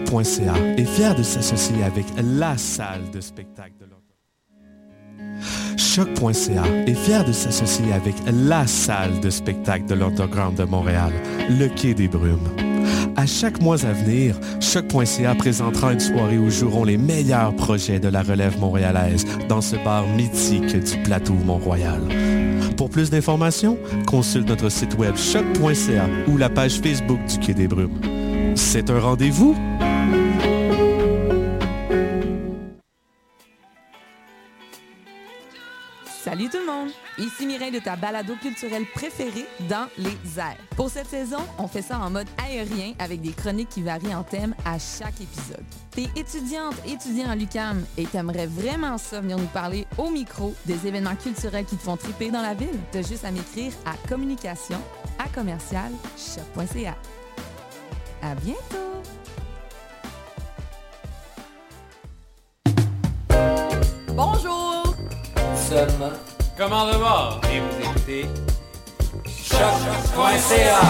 Choc.ca est fier de s'associer avec la salle de spectacle de Choc.ca est fier de s'associer avec la salle de spectacle de l'Underground de Montréal, le Quai des Brumes. À chaque mois à venir, Choc.ca présentera une soirée où joueront les meilleurs projets de la relève montréalaise dans ce bar mythique du plateau Mont-Royal. Pour plus d'informations, consulte notre site web choc.ca ou la page Facebook du Quai des Brumes. C'est un rendez-vous? Salut tout le monde! Ici Mireille de ta balado culturelle préférée, Dans les airs. Pour cette saison, on fait ça en mode aérien avec des chroniques qui varient en thème à chaque épisode. T'es étudiant en l'UQAM et t'aimerais vraiment ça venir nous parler au micro des événements culturels qui te font triper dans la ville? T'as juste à m'écrire à communication@choc.ca. À bientôt! Bonjour! Seulement. Comment de bord? Et vous écoutez Choc.ca.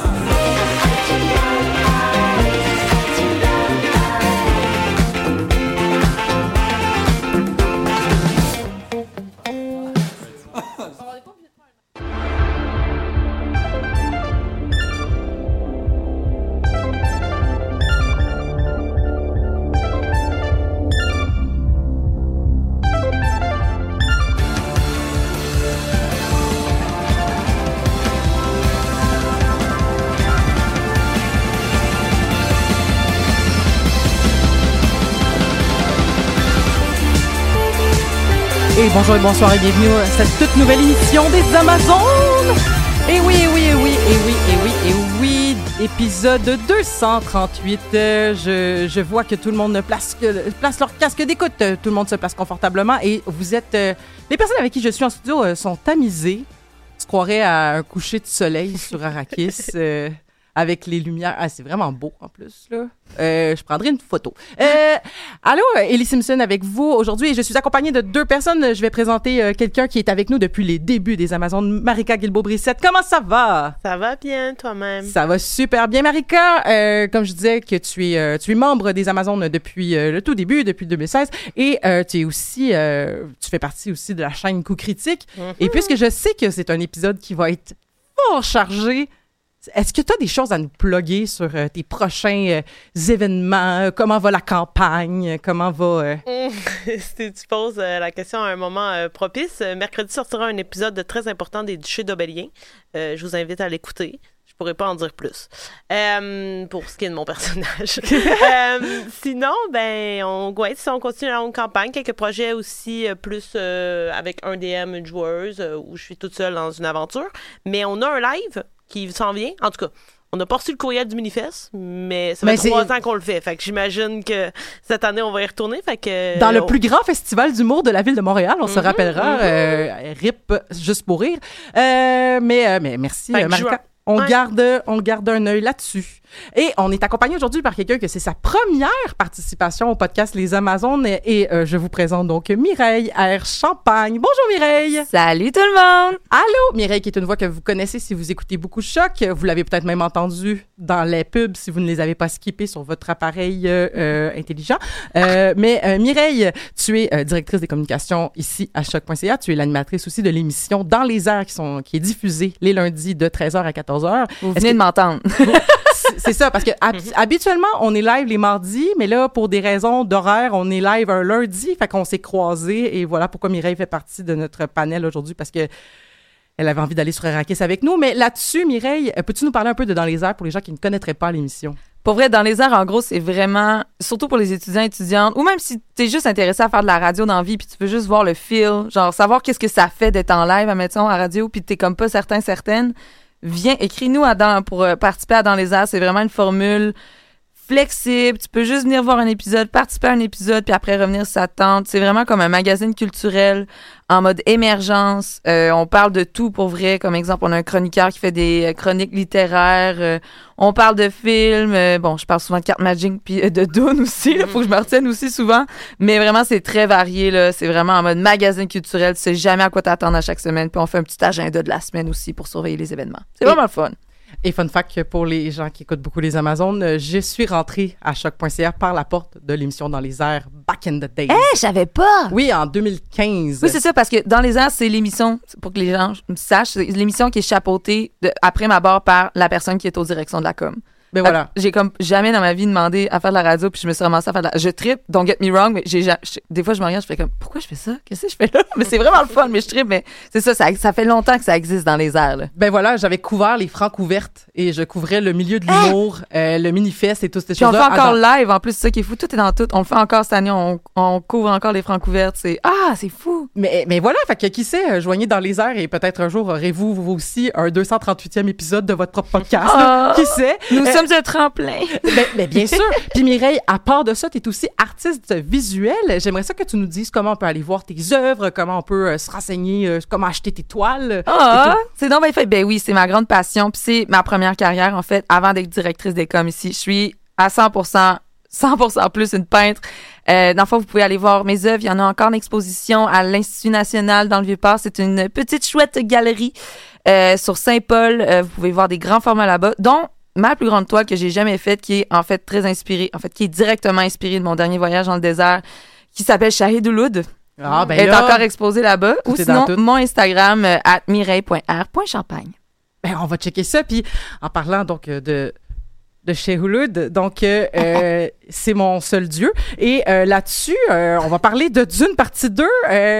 Et bonjour et bonsoir et bienvenue à cette toute nouvelle émission des Amazones. Et oui, épisode 238. Je vois que tout le monde place leur casque d'écoute. Tout le monde se place confortablement et vous êtes... les personnes avec qui je suis en studio sont tamisées. On se croirait à un coucher de soleil sur Arrakis. Avec les lumières. Ah, c'est vraiment beau, en plus, là. Je prendrai une photo. Allô, Ellie Simpson avec vous aujourd'hui. Je suis accompagnée de deux personnes. Je vais présenter quelqu'un qui est avec nous depuis les débuts des Amazones, Marika Guilbeault-Brissette. Comment ça va? Ça va bien, toi-même? Ça va super bien, Marika. Comme je disais, que tu es membre des Amazones depuis le tout début, depuis 2016. Et tu es aussi... tu fais partie aussi de la chaîne Coup Critique. Mm-hmm. Et puisque je sais que c'est un épisode qui va être fort chargé... Est-ce que tu as des choses à nous plugger sur tes prochains événements? Comment va la campagne? Comment va... Si tu poses la question à un moment propice, mercredi sortira un épisode très important des Duchés d'Aubélien. Je vous invite à l'écouter. Je pourrais pas en dire plus pour ce qui est de mon personnage. Sinon, on continue la longue campagne. Quelques projets aussi plus avec un DM, une joueuse, où je suis toute seule dans une aventure. Mais on a un live qui s'en vient. En tout cas, on n'a pas reçu le courriel du Manifeste, mais ça fait 3 ans qu'on le fait. Fait que j'imagine que cette année, on va y retourner. Fait que, dans le plus grand festival d'humour de la ville de Montréal, on se rappellera. RIP, juste pour rire. Mais merci, Marika. On garde un œil là-dessus. Et on est accompagné aujourd'hui par quelqu'un que c'est sa première participation au podcast Les Amazones. Et je vous présente donc Mireille R. Champagne. Bonjour Mireille! Salut tout le monde! Allô! Mireille, qui est une voix que vous connaissez si vous écoutez beaucoup Choc. Vous l'avez peut-être même entendue dans les pubs si vous ne les avez pas skippés sur votre appareil intelligent. Mais Mireille, tu es directrice des communications ici à Choc.ca. Tu es l'animatrice aussi de l'émission Dans les airs qui est diffusée les lundis de 13h à 14h. Vous venez de m'entendre. C'est ça, parce que habituellement, on est live les mardis, mais là, pour des raisons d'horaire, on est live un lundi, fait qu'on s'est croisés, et voilà pourquoi Mireille fait partie de notre panel aujourd'hui, parce que elle avait envie d'aller sur Arrakis avec nous. Mais là-dessus, Mireille, peux-tu nous parler un peu de Dans les airs pour les gens qui ne connaîtraient pas l'émission? Pour vrai, Dans les airs, en gros, c'est vraiment, surtout pour les étudiants et étudiantes, ou même si t'es juste intéressé à faire de la radio dans la vie, puis tu veux juste voir le feel, genre savoir qu'est-ce que ça fait d'être en live, admettons, à radio, puis t'es comme pas certaine, viens, écris-nous pour participer à Dans les airs. C'est vraiment une formule flexible. Tu peux juste venir voir un épisode, participer à un épisode, puis après revenir si ça te tente. C'est vraiment comme un magazine culturel en mode émergence. On parle de tout pour vrai. Comme exemple, on a un chroniqueur qui fait des chroniques littéraires. On parle de films. Je parle souvent de cartes Magic puis de Dune aussi. Il faut que je me retienne aussi souvent. Mais vraiment, c'est très varié, là. C'est vraiment en mode magazine culturel. Tu sais jamais à quoi t'attendre à chaque semaine. Puis on fait un petit agenda de la semaine aussi pour surveiller les événements. C'est vraiment le fun. Et fun fact pour les gens qui écoutent beaucoup les Amazones, je suis rentrée à choc.ca par la porte de l'émission Dans les airs back in the days. Je savais pas! Oui, en 2015. Oui, c'est ça, parce que Dans les airs, c'est l'émission, pour que les gens sachent, c'est l'émission qui est chapeautée après ma barre par la personne qui est aux directions de la com. Ben voilà. J'ai comme jamais dans ma vie demandé à faire de la radio, puis je me suis ramassée à faire de la... Je trippe, don't get me wrong, mais des fois, je me regarde, je fais comme, pourquoi je fais ça? Qu'est-ce que je fais là? Mais c'est vraiment le fun, mais je trippe, mais c'est ça fait longtemps que ça existe Dans les airs, là. Ben voilà, j'avais couvert les francs ouvertes et je couvrais le milieu de l'humour, le mini-fest et toutes ces Puis on le choses-là. fait encore live, en plus, c'est ça qui est fou. Tout est dans tout. On le fait encore cette année, on couvre encore les francs ouvertes. C'est fou! Mais voilà, fait que qui sait, joignez Dans les airs et peut-être un jour aurez-vous vous aussi un 238e épisode de votre propre podcast. là. Qui sait? Nous sommes un tremplin. Ben, bien sûr. Puis Mireille, à part de ça, tu es aussi artiste visuel. J'aimerais ça que tu nous dises comment on peut aller voir tes œuvres, comment on peut se renseigner, comment acheter tes toiles. C'est donc bien fait. Ben oui, c'est ma grande passion. Puis c'est ma première carrière, en fait, avant d'être directrice des coms ici. Je suis à 100% plus une peintre. Dans le fond, vous pouvez aller voir mes œuvres. Il y en a encore en exposition à l'Institut national dans le Vieux-Port. C'est une petite chouette galerie sur Saint-Paul. Vous pouvez voir des grands formats là-bas, dont ma plus grande toile que j'ai jamais faite, qui est en fait très inspirée, qui est directement inspirée de mon dernier voyage dans le désert, qui s'appelle Shahid Ouloud. Ah, ben Elle est là, encore exposée là-bas. Ou tout est dans sinon, tout. mon Instagram, @mireille.r.champagne. Ben, on va checker ça. Puis en parlant donc de Shahid Ouloud, donc c'est mon seul dieu. Et là-dessus, on va parler de Dune partie 2.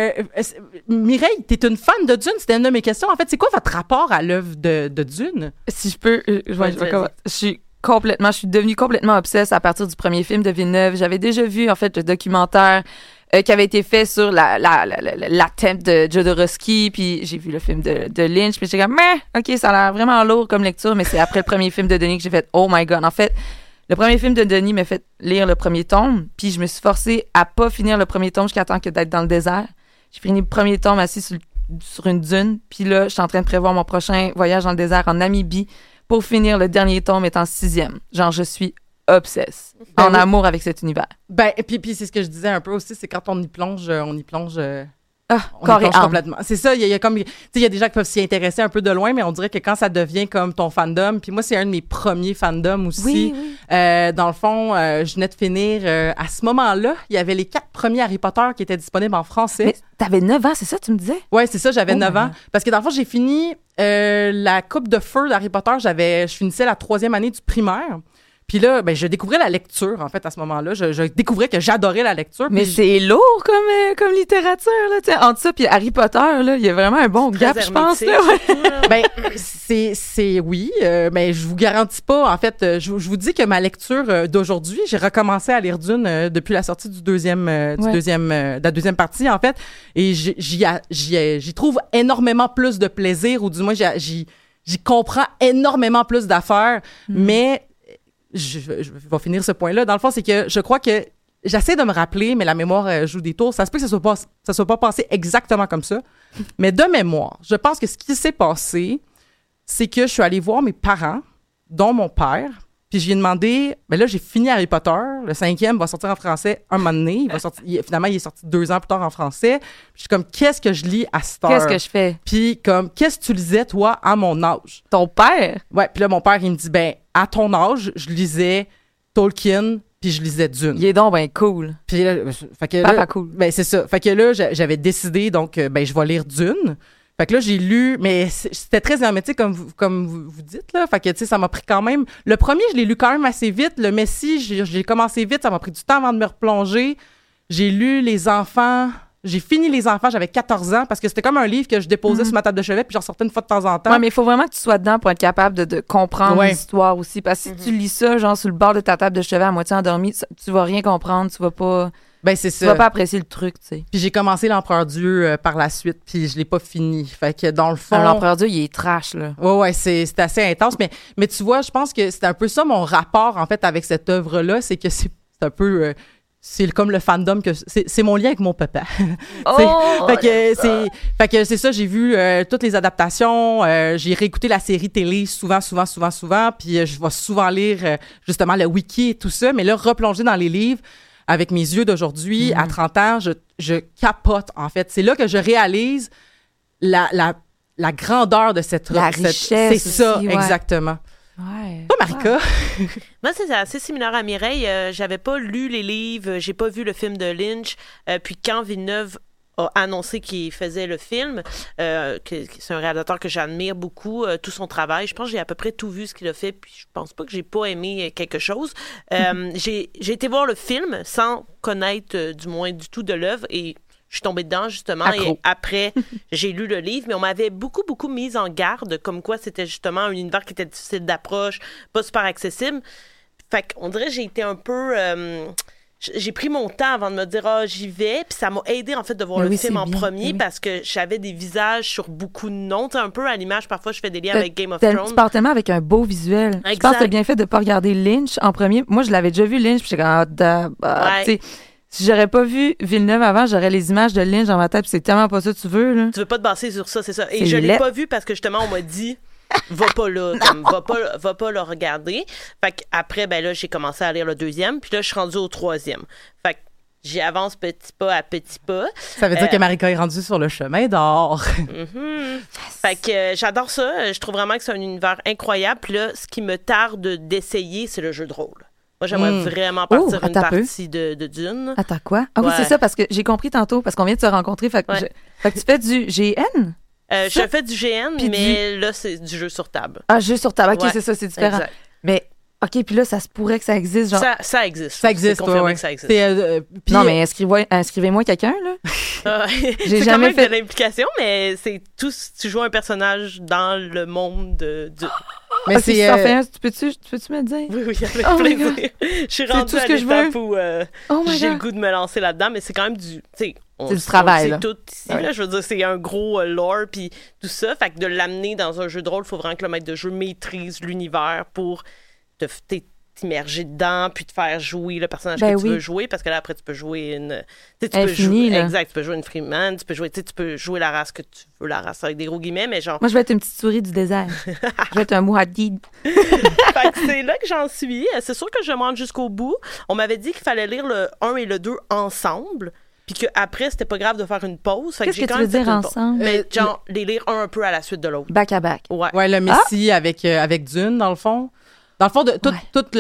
Mireille, t'es une fan de Dune? C'était une de mes questions. En fait, c'est quoi votre rapport à l'œuvre de Dune? Si je peux, je suis devenue complètement obsesse à partir du premier film de Villeneuve. J'avais déjà vu, en fait, le documentaire qui avait été fait sur la thème de Jodorowsky, puis j'ai vu le film de Lynch, puis j'étais comme, OK, ça a l'air vraiment lourd comme lecture, mais c'est après le premier film de Denis que j'ai fait, oh my God. En fait, le premier film de Denis m'a fait lire le premier tome, puis je me suis forcée à pas finir le premier tome jusqu'à temps que d'être dans le désert. J'ai fini le premier tome assis sur une dune, puis là, je suis en train de prévoir mon prochain voyage dans le désert en Namibie pour finir le dernier tome étant 6e. Genre, je suis obsesse, en amour avec cet univers. Ben, puis c'est ce que je disais un peu aussi, c'est quand on y plonge on y plonge complètement. C'est ça, il y a comme, tu sais, il y a des gens qui peuvent s'y intéresser un peu de loin, mais on dirait que quand ça devient comme ton fandom, puis moi, c'est un de mes premiers fandoms aussi. Oui. Dans le fond, je venais de finir, à ce moment-là, il y avait les 4 premiers Harry Potter qui étaient disponibles en français. Mais t'avais 9 ans, c'est ça, tu me disais? Ouais, c'est ça, j'avais 9 ans. Parce que dans le fond, j'ai fini la coupe de feu d'Harry Potter, je finissais la 3e année du primaire. Puis là, ben, je découvrais la lecture, en fait, à ce moment-là. Je découvrais que j'adorais la lecture. Mais c'est lourd comme littérature, là. Tu sais, entre ça puis Harry Potter, là, il y a vraiment un bon gap, je pense. Là, ouais. Ben, c'est oui, mais je vous garantis pas. En fait, je vous dis que ma lecture d'aujourd'hui, j'ai recommencé à lire Dune depuis la sortie de la deuxième partie, en fait. Et j'y trouve énormément plus de plaisir, ou du moins, j'y comprends énormément plus d'affaires, mais... Je vais finir ce point-là. Dans le fond, c'est que je crois que j'essaie de me rappeler, mais la mémoire joue des tours. Ça se peut que ça soit pas passé exactement comme ça. Mais de mémoire, je pense que ce qui s'est passé, c'est que je suis allée voir mes parents, dont mon père, puis je lui ai demandé, ben là, j'ai fini Harry Potter, le 5e va sortir en français un moment donné. Finalement, il est sorti 2 ans plus tard en français. Puis je suis comme, qu'est-ce que je lis à cette heure? Qu'est-ce que je fais? Puis comme, qu'est-ce que tu lisais, toi, à mon âge? Ton père? Ouais, puis là, mon père, il me dit, ben, à ton âge, je lisais Tolkien, puis je lisais Dune. Il est donc ben cool. Puis là, fait que Papa là, cool. ben c'est ça. Fait que là, j'avais décidé, donc, ben, je vais lire Dune. Fait que là, j'ai lu, mais c'était très hermétique, comme vous dites, là. Fait que, tu sais, ça m'a pris quand même... Le premier, je l'ai lu quand même assez vite. Le Messie, j'ai commencé vite. Ça m'a pris du temps avant de me replonger. J'ai lu Les Enfants... J'ai fini Les Enfants, j'avais 14 ans, parce que c'était comme un livre que je déposais sur ma table de chevet, puis j'en sortais une fois de temps en temps. Ouais, mais il faut vraiment que tu sois dedans pour être capable de comprendre l'histoire aussi. Parce que si tu lis ça, genre, sur le bord de ta table de chevet à moitié endormie, tu vas rien comprendre, tu vas pas... Ben, c'est ça. Tu vas pas apprécier le truc, tu sais. Puis j'ai commencé L'Empereur Dieu par la suite, puis je l'ai pas fini. Fait que dans le fond... L'Empereur Dieu, il est trash, là. Ouais, c'est assez intense. Mais tu vois, je pense que c'est un peu ça mon rapport, en fait, avec cette œuvre-là, c'est que c'est un peu... c'est comme le fandom que c'est mon lien avec mon papa. Fait que c'est ça, j'ai vu toutes les adaptations, j'ai réécouté la série télé souvent, puis je vais souvent lire justement le wiki et tout ça, mais là replonger dans les livres avec mes yeux d'aujourd'hui à 30 ans, je capote en fait. C'est là que je réalise la la grandeur de cette La cette- richesse c'est ça, aussi, ouais. exactement. Ouais. Toi, Marika? Moi, c'est assez similaire à Mireille. J'avais pas lu les livres, j'ai pas vu le film de Lynch. Puis quand Villeneuve a annoncé qu'il faisait le film, que c'est un réalisateur que j'admire beaucoup, tout son travail. Je pense que j'ai à peu près tout vu ce qu'il a fait, puis je pense pas que j'ai pas aimé quelque chose. J'ai été voir le film sans connaître du moins du tout de l'œuvre et je suis tombée dedans, justement, Accro. et après, j'ai lu le livre, mais on m'avait beaucoup, beaucoup mise en garde, comme quoi c'était justement un univers qui était difficile d'approche, pas super accessible. Fait qu'on dirait que j'ai été un peu... j'ai pris mon temps avant de me dire « Ah, j'y vais », puis ça m'a aidé, en fait, de voir Mais le oui, film c'est en bien, premier, oui. parce que j'avais des visages sur beaucoup de noms, tu sais, un peu à l'image, parfois, je fais des liens avec Game of Tu Thrones. pars tellement avec un beau visuel. Je Exact. pense que t'as bien fait de pas regarder Lynch en premier. Moi, je l'avais déjà vu Lynch, puis j'étais comme, Ouais. tu sais, si j'aurais pas vu Villeneuve avant, j'aurais les images de Lynch dans ma tête, puis c'est tellement pas ça que tu veux, là. Tu veux pas te baser sur ça, c'est ça. Et C'est je l'ai laid. pas vu parce que justement, on m'a dit va pas là, comme, va pas le regarder. Fait qu'après, ben là, j'ai commencé à lire le deuxième, puis là, je suis rendue au troisième. Fait que j'y avance petit pas à petit pas. Ça veut dire que Marika est rendue sur le chemin d'or. Mhm. Fait que j'adore ça. Je trouve vraiment que c'est un univers incroyable. Puis là, ce qui me tarde d'essayer, c'est le jeu de rôle. Moi, j'aimerais vraiment partir une attends un peu. partie de Dune. Attends, quoi? Ah oui, Ouais. c'est ça, parce que j'ai compris tantôt, parce qu'on vient de se rencontrer, fait que, Ouais. fait que tu fais du GN? Je fais du GN, Puis mais là, c'est du jeu sur table. Ah, jeu sur table. OK, Ouais, c'est ça, c'est différent. Exact. Mais, OK, puis là, ça se pourrait que ça existe, genre... Ça existe. Ça existe, C'est confirmé ouais. que ça existe. C'est, puis- Non, mais inscrivez-moi quelqu'un, là. C'est jamais quand même fait- de l'implication, mais c'est tout. Tu joues un personnage dans le monde de. mais Ah, si c'est, tu t'en fais un, tu peux-tu me le dire? Oui, oui, avec Oh my plaisir. Je suis C'est rendue tout ce à que je l'étape veux. où Oh my j'ai le God. goût de me lancer là-dedans, mais c'est quand même du. Tu sais, C'est du travail, C'est là. tout ici, Ouais. là. Je veux dire, c'est un gros lore, puis tout ça. Fait que de l'amener dans un jeu de rôle, il faut vraiment que le maître de jeu maîtrise l'univers pour t'immerger dedans, puis te faire jouer le personnage Ben que tu oui. veux jouer, parce que là, après, tu peux jouer une... tu sais, tu Infini, peux jouer, là. exact, tu peux jouer une Freeman, tu peux jouer la race que tu veux, la race avec des gros guillemets, mais genre... Moi, je vais être une petite souris du désert. Je vais être un Mouhadid. Fait que c'est là que j'en suis. C'est sûr que je vais me rendre jusqu'au bout. On m'avait dit qu'il fallait lire le 1 et le 2 ensemble, puis qu'après, c'était pas grave de faire une pause. Fait Qu'est-ce j'ai que quand tu veux même fait dire une pause. ensemble? Mais genre, les lire un peu à la suite de l'autre. Back à back. Ouais. ouais, le Messie avec Dune, dans le fond. Dans le fond, toute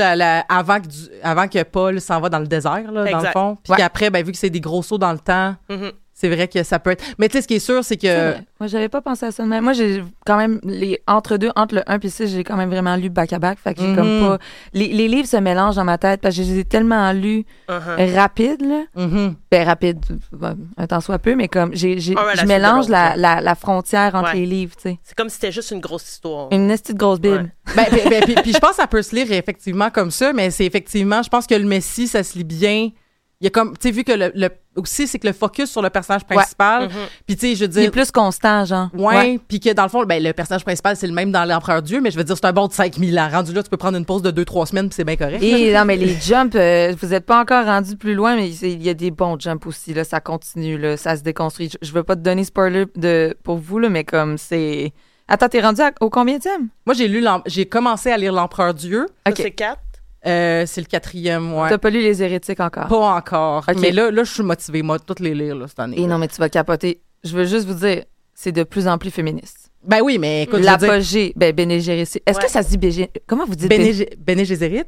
avant que Paul s'en va dans le désert, là, dans le Exact. fond. Puis Ouais. qu'après, ben, vu que c'est des gros sauts dans le temps, Mhm. c'est vrai que ça peut être... Mais tu sais, ce qui est sûr, c'est que... C'est vrai. Moi, j'avais pas pensé à ça. Mais moi, j'ai quand même, entre le 1 et le 6, j'ai quand même vraiment lu back à back. Fait que j'ai comme pas. Les livres se mélangent dans ma tête parce que je les ai tellement lus Uh-huh. rapides, là. Mhm. Ben, rapide, un temps soit peu, mais comme, Un à la je suite de mélange l'autre, la frontière entre Ouais. les livres, tu sais. C'est comme si c'était juste une grosse histoire. Une petite grosse bible. Ben, puis je pense que ça peut se lire effectivement comme ça, mais c'est effectivement, je pense que le Messie, ça se lit bien. Il y a comme, tu sais, vu que aussi, c'est que le focus sur le personnage principal, Mhm. puis tu sais, je veux Il est dire... plus constant, genre. Ouais, puis que dans le fond, ben, le personnage principal, c'est le même dans l'Empereur Dieu, mais je veux dire, c'est un bon de 5000 ans. Rendu là, tu peux prendre une pause de 2-3 semaines, puis c'est bien correct. Et non, mais les jumps, vous êtes pas encore rendu plus loin, mais il y a des bons jumps aussi, là. Ça continue, là. Ça se déconstruit. Je veux pas te donner spoiler pour vous, là, mais comme c'est. Attends, t'es rendu au combienième? Moi, j'ai commencé à lire l'Empereur Dieu. Ça, OK. c'est 4. C'est le 4e, ouais. T'as pas lu Les Hérétiques encore? Pas encore. OK. Mais là, je suis motivée, moi, de toutes les lire, là, cette année. Et non, mais tu vas capoter. Je veux juste vous dire, c'est de plus en plus féministe. Ben oui, mais écoute, je veux dire, L'apogée, Béné Gérissi. Est-ce Ouais. que ça se dit Béné? Comment vous dites Béné? Bene Gesserit?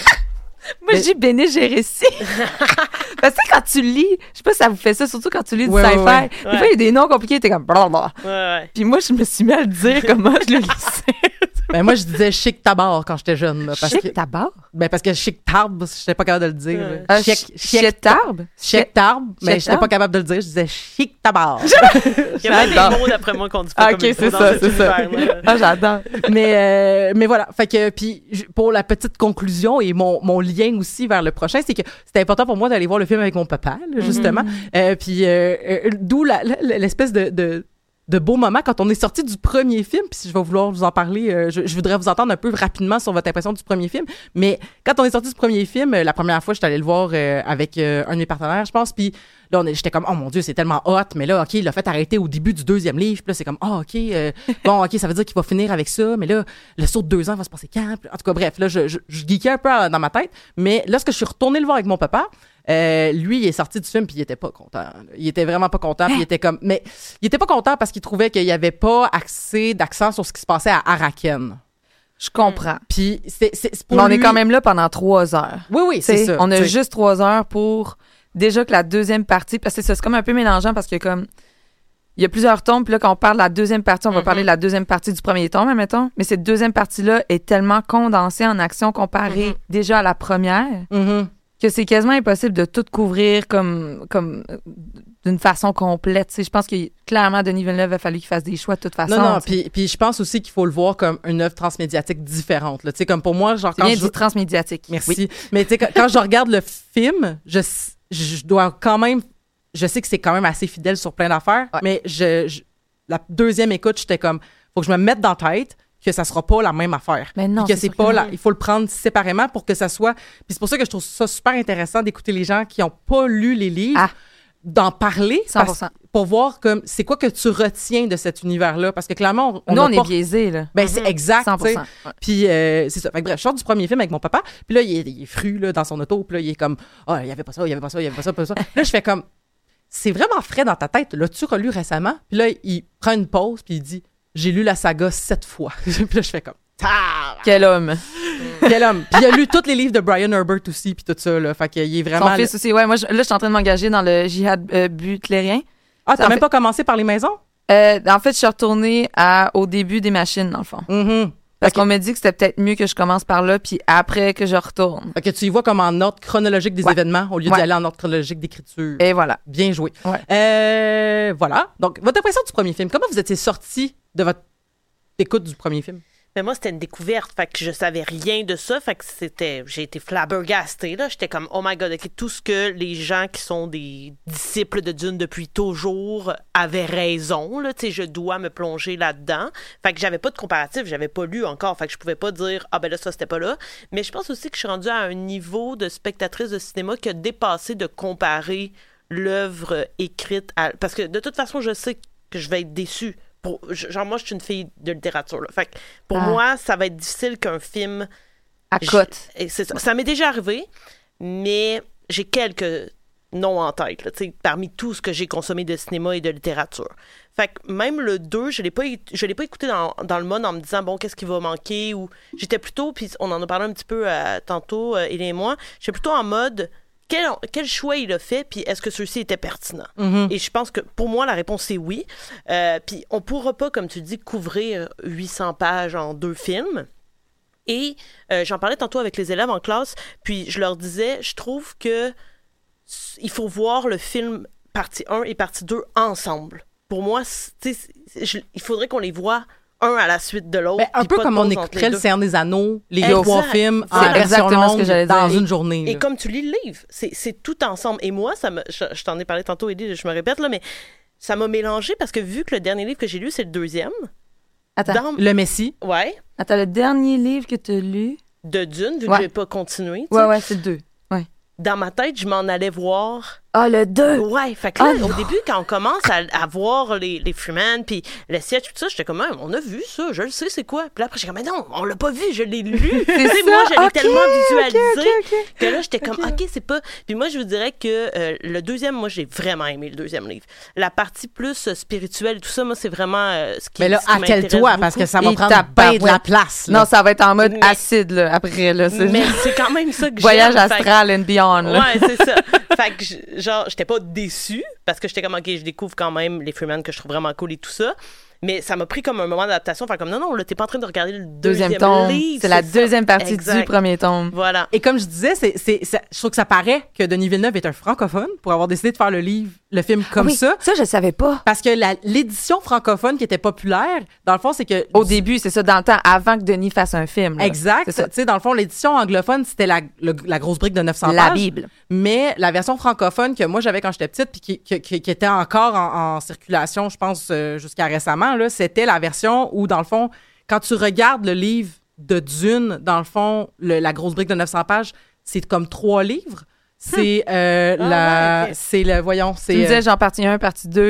Moi, je dis Béné Gérissi. Parce que quand tu lis, je sais pas si ça vous fait ça, surtout quand tu lis du Ouais, sci-fi. ouais. Des fois, il y a des noms compliqués, t'es comme blablabla. Ouais, ouais. Puis moi, je me suis mis à le dire comment je le lisais. Ben moi, je disais chic tabar quand j'étais jeune. Là, parce que, Chic tabarbe? ben parce que chic tarbe, j'étais pas capable de le dire. Ouais. là. Chic tarbe? Chic tarbe, mais Chic j'étais pas tarbe? capable de le dire. Je disais chic tabar. Il y a même J'adore. des mots, d'après moi, qu'on dit pas Ah, comme ok, il faut c'est dans ça, cet c'est ça. univers-là. Ah, j'adore. mais voilà. Fait que, puis, pour la petite conclusion et mon lien aussi vers le prochain, c'est que c'était important pour moi d'aller voir le film avec mon papa, là, justement. Puis, d'où l'espèce de beau moment quand on est sorti du premier film, puis je vais vouloir vous en parler, je voudrais vous entendre un peu rapidement sur votre impression du premier film, mais quand on est sorti du premier film, la première fois, j'étais allée le voir avec un de mes partenaires, je pense, puis là, j'étais comme, oh mon Dieu, c'est tellement hot, mais là, OK, il l'a fait arrêter au début du deuxième livre, puis là, c'est comme, ah, OK, bon, OK, ça veut dire qu'il va finir avec ça, mais là, le saut de 2 ans va se passer quand? En tout cas, bref, là, je geekais un peu dans ma tête, mais lorsque je suis retournée le voir avec mon papa, Lui, il est sorti du film puis il était pas content. Là. Il était vraiment pas content. Puis il était comme... Mais il était pas content parce qu'il trouvait qu'il y avait pas assez d'accent sur ce qui se passait à Araken. Je comprends. Puis c'est pour Mais on lui... est quand même là pendant 3 heures. Oui, c'est ça. On a t'sais. juste 3 heures pour... Déjà que la deuxième partie... Parce que c'est comme un peu mélangeant parce que comme... Il y a plusieurs tomes, puis là, quand on parle de la deuxième partie, on va parler de la deuxième partie du premier tome, admettons. Mais cette deuxième partie-là est tellement condensée en action comparée déjà à la première que c'est quasiment impossible de tout couvrir comme d'une façon complète. T'sais, je pense que clairement, Denis Villeneuve a fallu qu'il fasse des choix de toute façon. Non, puis je pense aussi qu'il faut le voir comme une œuvre transmédiatique différente. Tu sais, comme pour moi, genre C'est bien dit transmédiatique. Merci. Oui. Mais tu sais, quand je regarde le film, je dois quand même... Je sais que c'est quand même assez fidèle sur plein d'affaires, mais la deuxième écoute, j'étais comme, faut que je me mette dans la tête que ça sera pas la même affaire. Mais non, puis que c'est c'est sûr pas que non. il faut le prendre séparément pour que ça soit... Puis c'est pour ça que je trouve ça super intéressant d'écouter les gens qui ont pas lu les livres, d'en parler, 100%. pour voir comme c'est quoi que tu retiens de cet univers-là. Parce que clairement, Nous, on est pas... biaisés, là. Ben, c'est exact, 100%. tu sais. Puis c'est ça. Fait que bref, je sors du premier film avec mon papa, puis là, il est fru là, dans son auto, puis là, il est comme, il y avait pas ça, il y avait pas ça, il y avait pas ça, pas ça. Là, je fais comme, c'est vraiment frais dans ta tête. L'as-tu relu récemment? Puis là, il prend une pause, puis il dit, j'ai lu la saga 7 fois. Puis là, je fais comme, Quel homme. quel homme. Puis il a lu tous les livres de Brian Herbert aussi, puis tout ça, là. Fait qu'il est vraiment... Son fils aussi. Ouais, moi, là, je suis en train de m'engager dans le jihad butlérien. Ah, t'as en même fait- pas commencé par les maisons? En fait, je suis retournée au début des machines, dans le fond. Parce qu'on m'a dit que c'était peut-être mieux que je commence par là, puis après que je retourne. Fait que tu y vois comme en ordre chronologique des événements, au lieu d'y aller en ordre chronologique d'écriture. Et voilà. Bien joué. Ouais. Voilà. Donc, votre impression du premier film, comment vous étiez sorti de votre écoute du premier film? Mais moi, c'était une découverte. Fait que je savais rien de ça. Fait que j'ai été flabbergastée, là. J'étais comme, oh my God, OK, tout ce que les gens qui sont des disciples de Dune depuis toujours avaient raison, là. Tu sais, je dois me plonger là-dedans. Fait que j'avais pas de comparatif. J'avais pas lu encore. Fait que je pouvais pas dire, ah ben là, ça, c'était pas là. Mais je pense aussi que je suis rendue à un niveau de spectatrice de cinéma qui a dépassé de comparer l'œuvre écrite à... Parce que de toute façon, je sais que je vais être déçue. Genre, moi, je suis une fille de littérature. Là. Fait que pour moi, ça va être difficile qu'un film... À cote. Ça m'est déjà arrivé, mais j'ai quelques noms en tête, là, parmi tout ce que j'ai consommé de cinéma et de littérature. Fait que même le 2, je l'ai pas écouté dans le mode en me disant, bon, qu'est-ce qui va manquer? Ou j'étais plutôt, puis on en a parlé un petit peu tantôt, Élie et moi, j'étais plutôt en mode... Quel choix il a fait, puis est-ce que ceux-ci étaient pertinents? Et je pense que pour moi, la réponse c'est oui. Puis on pourra pas, comme tu dis, couvrir 800 pages en 2 films. Et j'en parlais tantôt avec les élèves en classe, puis je leur disais, je trouve que il faut voir le film partie 1 et partie 2 ensemble. Pour moi, il faudrait qu'on les voit un à la suite de l'autre. Ben, un puis peu pas de comme on pause entre écouterait les Le deux. Seigneur des Anneaux, les Exact. 3 films en C'est version exactement ce que j'allais longue dans dire. une journée. Et là. comme tu lis le livre, c'est tout ensemble. Et moi, je t'en ai parlé tantôt, Eddie, je me répète, là, mais ça m'a mélangé parce que vu que le dernier livre que j'ai lu, c'est le 2e. Attends. Le Messie. Ouais, Attends, le dernier livre que tu as lu... de Dune, vu que Ouais. j'ai pas continué. tu sais. Ouais, c'est le 2. Ouais. Dans ma tête, je m'en allais voir. Ah, le 2! Ouais, fait que là, Oh au non. début, quand on commence à voir les Freeman, puis le siège, tout ça, j'étais comme, ah, on a vu ça, je le sais, c'est quoi. Puis là, après, j'étais comme, mais non, on l'a pas vu, je l'ai lu. Tu sais, ça, moi, je l'ai ok, tellement visualisé ok. que là, j'étais comme, OK, c'est pas. Puis moi, je vous dirais que le deuxième, moi, j'ai vraiment aimé le deuxième livre. La partie plus spirituelle et tout ça, moi, c'est vraiment ce qui Mais là, ce qui m'intéresse attelle-toi, parce beaucoup. que ça va Et prendre bien de la tabarouette. place. là. Non, ça va être en mode Mais- acide, là, après, là. C'est Mais c'est quand même ça que voyage j'aime. Fait que- astral and beyond, là. Ouais, c'est ça. Fait que, genre, j'étais pas déçue parce que j'étais comme, OK, je découvre quand même les Freeman que je trouve vraiment cool et tout ça. Mais ça m'a pris comme un moment d'adaptation. Faire comme, non, là, t'es pas en train de regarder le Deuxième deuxième tome. livre. C'est la ça. deuxième partie Exact. du premier tome. Voilà. Et comme je disais, je trouve que ça paraît que Denis Villeneuve est un francophone pour avoir décidé de faire le film comme Ah oui, ça. Ça, je savais pas. Parce que l'édition francophone qui était populaire, dans le fond, c'est que... Au début, c'est ça, dans le temps, avant que Denis fasse un film. là. Exact. C'est ça. Tu sais, dans le fond, l'édition anglophone, c'était la grosse brique de 900 La pages. Bible. Mais la version francophone que moi j'avais quand j'étais petite, puis qui était encore en circulation, je pense, jusqu'à récemment, là, c'était la version où, dans le fond, quand tu regardes le livre de Dune, dans le fond, la grosse brique de 900 pages, c'est comme 3 livres. C'est ouais, ok. c'est le, voyons, Tu c'est... me disais, genre, partie 1, partie 2.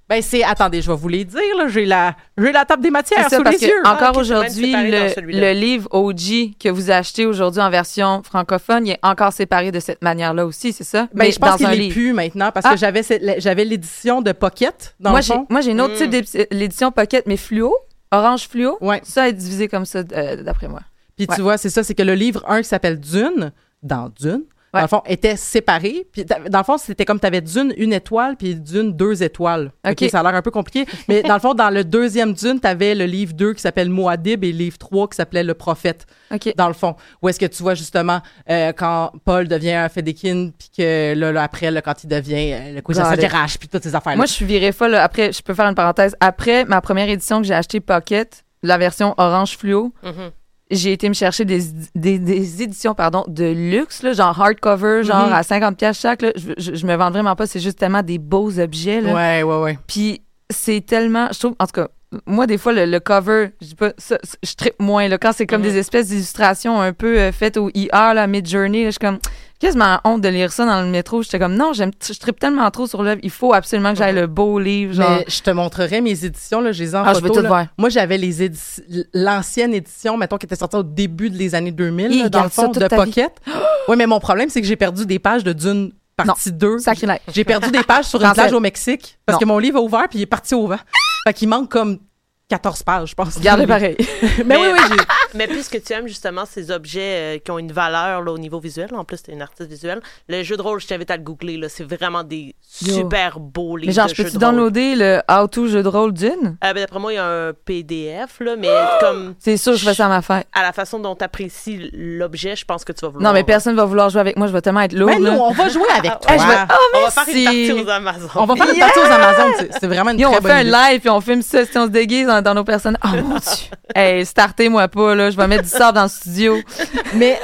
Ben attendez, je vais vous les dire, là. J'ai la table des matières C'est ça, sous parce les que yeux. encore c'est aujourd'hui, même séparé dans celui-là. le livre OG que vous achetez aujourd'hui en version francophone, il est encore séparé de cette manière-là aussi, c'est ça? Ben, je pense dans qu'il un n'est livre. plus maintenant parce que j'avais l'édition de Pocket dans Moi, le fond. j'ai une autre type l'édition Pocket, mais fluo, orange fluo. Ouais. Ça est divisé comme ça, d'après moi. Puis Ouais. tu vois, c'est ça, c'est que le livre 1 qui s'appelle Dune, dans Dune, Ouais. dans le fond, était séparé. Puis dans le fond, c'était comme tu avais Dune 1 étoile puis Dune 2 étoiles. OK. Ça a l'air un peu compliqué. Mais dans le fond, dans le deuxième Dune, tu avais le livre 2 qui s'appelle Muad'Dib et le livre 3 qui s'appelait Le Prophète. OK. Dans le fond, où est-ce que tu vois justement quand Paul devient un Fedaykin, puis que là, après, là, quand il devient le Kwisatz Got it. Haderach, puis toutes ces affaires-là. Moi, je suis virée folle. Là. Après, je peux faire une parenthèse. Après ma première édition que j'ai acheté Pocket, la version orange fluo, j'ai été me chercher des éditions de luxe, là, genre hardcover, genre à 50$ chaque. Là. Je me vends vraiment pas. C'est juste tellement des beaux objets. Là. Ouais. Puis c'est tellement... Je trouve, en tout cas, moi, des fois, le cover, je dis pas, ça, je trippe moins. Là, quand c'est comme des espèces d'illustrations un peu faites au IA, là, Midjourney, là, je suis comme... quasiment honte de lire ça dans le métro. J'étais comme, non, je trippe tellement trop sur l'œuvre. Il faut absolument que j'aille le beau livre. Genre. Mais je te montrerai mes éditions, là, je les ai en Ah, je photo. veux tout là. voir. Moi, j'avais l'ancienne édition, mettons, qui était sortie au début des années 2000, Hi, là, dans le garde ça fond, toute de ta vie. Pocket. Oui, mais mon problème, c'est que j'ai perdu des pages de Dune partie 2. Sacrilège. J'ai perdu des pages sur une Cancel. plage au Mexique parce Non. que mon livre a ouvert puis il est parti au vent. Fait qu'il manque comme 14 pages, je pense. Gardez pareil. Mais oui, Mais puisque tu aimes justement ces objets qui ont une valeur là, au niveau visuel, en plus, tu es une artiste visuelle, le jeu de rôle, je t'invite à le googler. Là, c'est vraiment des super beaux livres Mais genre, de je jeux peux-tu de rôle. downloader le How to jeu de rôle d'une? Ben, d'après moi, il y a un PDF, là, mais comme C'est sûr, je fais ça à ma fête. à la façon dont tu apprécies l'objet, je pense que tu vas vouloir. Non, mais personne va vouloir jouer avec moi. Je vais tellement être lourde. Mais nous, là. on va jouer avec toi. Hey, je vais- On va faire une merci. partie aux Amazon. On va faire une partie aux Amazon. C'est vraiment une Yo, très on bonne fait un idée. live puis on filme ça si on se déguise dans nos personnages. Oh mon Dieu. Hey, startez-moi pas, là. Je vais mettre du sable dans le studio. Mais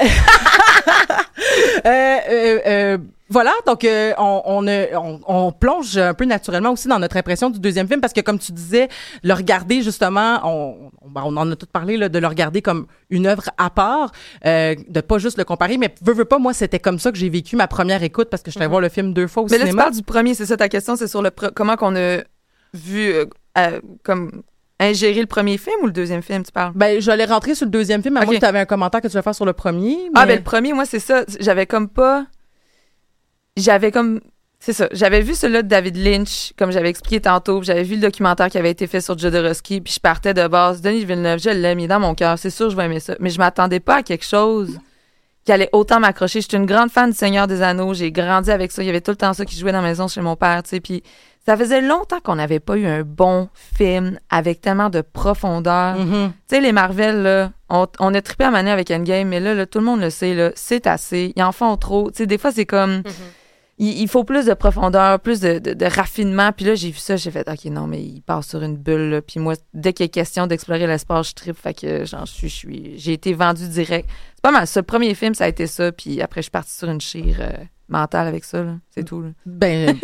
voilà, donc on plonge un peu naturellement aussi dans notre impression du deuxième film parce que comme tu disais, le regarder justement, on en a tout parlé là, de le regarder comme une œuvre à part, de pas juste le comparer, mais veux pas, moi c'était comme ça que j'ai vécu ma première écoute parce que je suis allée voir le film 2 fois au Mais là, tu cinéma. parles du premier, c'est ça ta question? C'est sur comment qu'on a vu, comme ingérer le premier film ou le deuxième film, tu parles? Ben, j'allais rentrer sur le deuxième film, à Ok. moins que tu avais un commentaire que tu veux faire sur le premier. Ah, mais- ben le premier, moi, c'est ça. C'est ça. J'avais vu celui-là de David Lynch, comme j'avais expliqué tantôt. puis J'avais vu le documentaire qui avait été fait sur Jodorowsky. Puis je partais de base. Denis Villeneuve, je l'aime, il est dans mon cœur. C'est sûr, je vais aimer ça. Mais je m'attendais pas à quelque chose qui allait autant m'accrocher. Je suis une grande fan du Seigneur des Anneaux. J'ai grandi avec ça. Il y avait tout le temps ça qui jouait dans la maison chez mon père, tu sais. Puis ça faisait longtemps qu'on n'avait pas eu un bon film avec tellement de profondeur. Mhm. Tu sais, les Marvel, là, on a trippé à maner avec Endgame, mais là, tout le monde le sait, là, c'est assez. Ils en font trop. Tu sais, des fois, c'est comme... Il faut plus de profondeur, plus de raffinement. Puis là, j'ai vu ça, j'ai fait, OK, non, mais il part sur une bulle, là. Puis moi, dès qu'il y a question d'explorer l'espace, je trippe. Fait que, genre, j'ai été vendue direct. C'est pas mal ça. Le premier film, ça a été ça. Puis après, je suis partie sur une chire mentale avec ça, là. C'est tout, là. Ben,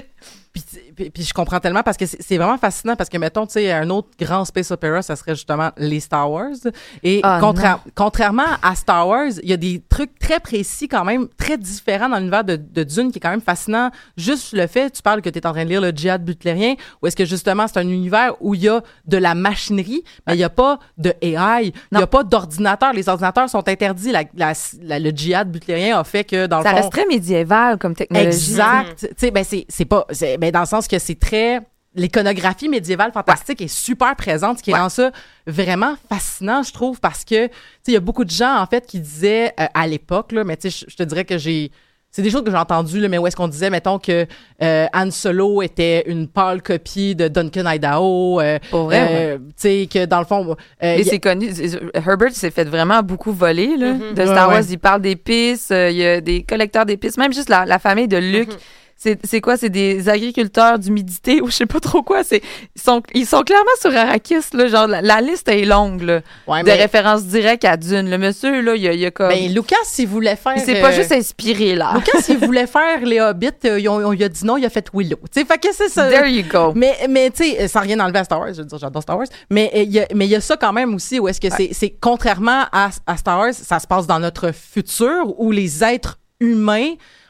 puis je comprends tellement parce que c'est vraiment fascinant parce que, mettons, tu sais, un autre grand space opera, ça serait justement les Star Wars. Et contrairement à Star Wars, il y a des trucs très précis quand même, très différents dans l'univers de Dune qui est quand même fascinant. Juste le fait, tu parles que tu es en train de lire le Djihad butlérien, où est-ce que justement c'est un univers où il y a de la machinerie, mais il n'y a pas de AI, il n'y a pas d'ordinateur. Les ordinateurs sont interdits. Le Djihad butlérien a fait que, dans le fond... Ça reste très médiéval comme technologie. Exact. Tu sais, ben ben dans le sens que c'est très... L'iconographie médiévale fantastique est super présente, ce qui rend ça vraiment fascinant, je trouve, parce que, tu sais, il y a beaucoup de gens, en fait, qui disaient à l'époque, là, mais tu sais, je te dirais que c'est des choses que j'ai entendues, là, mais où est-ce qu'on disait, mettons, que Han Solo était une pâle copie de Duncan Idaho. Pour vrai, tu sais, que dans le fond... Et c'est connu. Herbert s'est fait vraiment beaucoup voler, là, de Star Wars. Il parle d'épices, il y a des collecteurs d'épices, même juste la famille de Luke. C'est quoi? C'est des agriculteurs d'humidité ou je sais pas trop quoi. Ils sont clairement sur Arrakis, là. Genre, la liste est longue, là. Ouais, de références directes à Dune. Le monsieur, là, il a comme... Ben, Lucas, s'il voulait faire... Il s'est pas juste inspiré, là. Lucas, s'il voulait faire les Hobbits, on lui a dit non, il a fait Willow. Tu sais, fait que c'est ça. There you go. Mais tu sais, sans rien enlever à Star Wars, je veux dire, j'adore Star Wars, mais il y a ça quand même aussi où est-ce que c'est contrairement à Star Wars, ça se passe dans notre futur où les êtres humains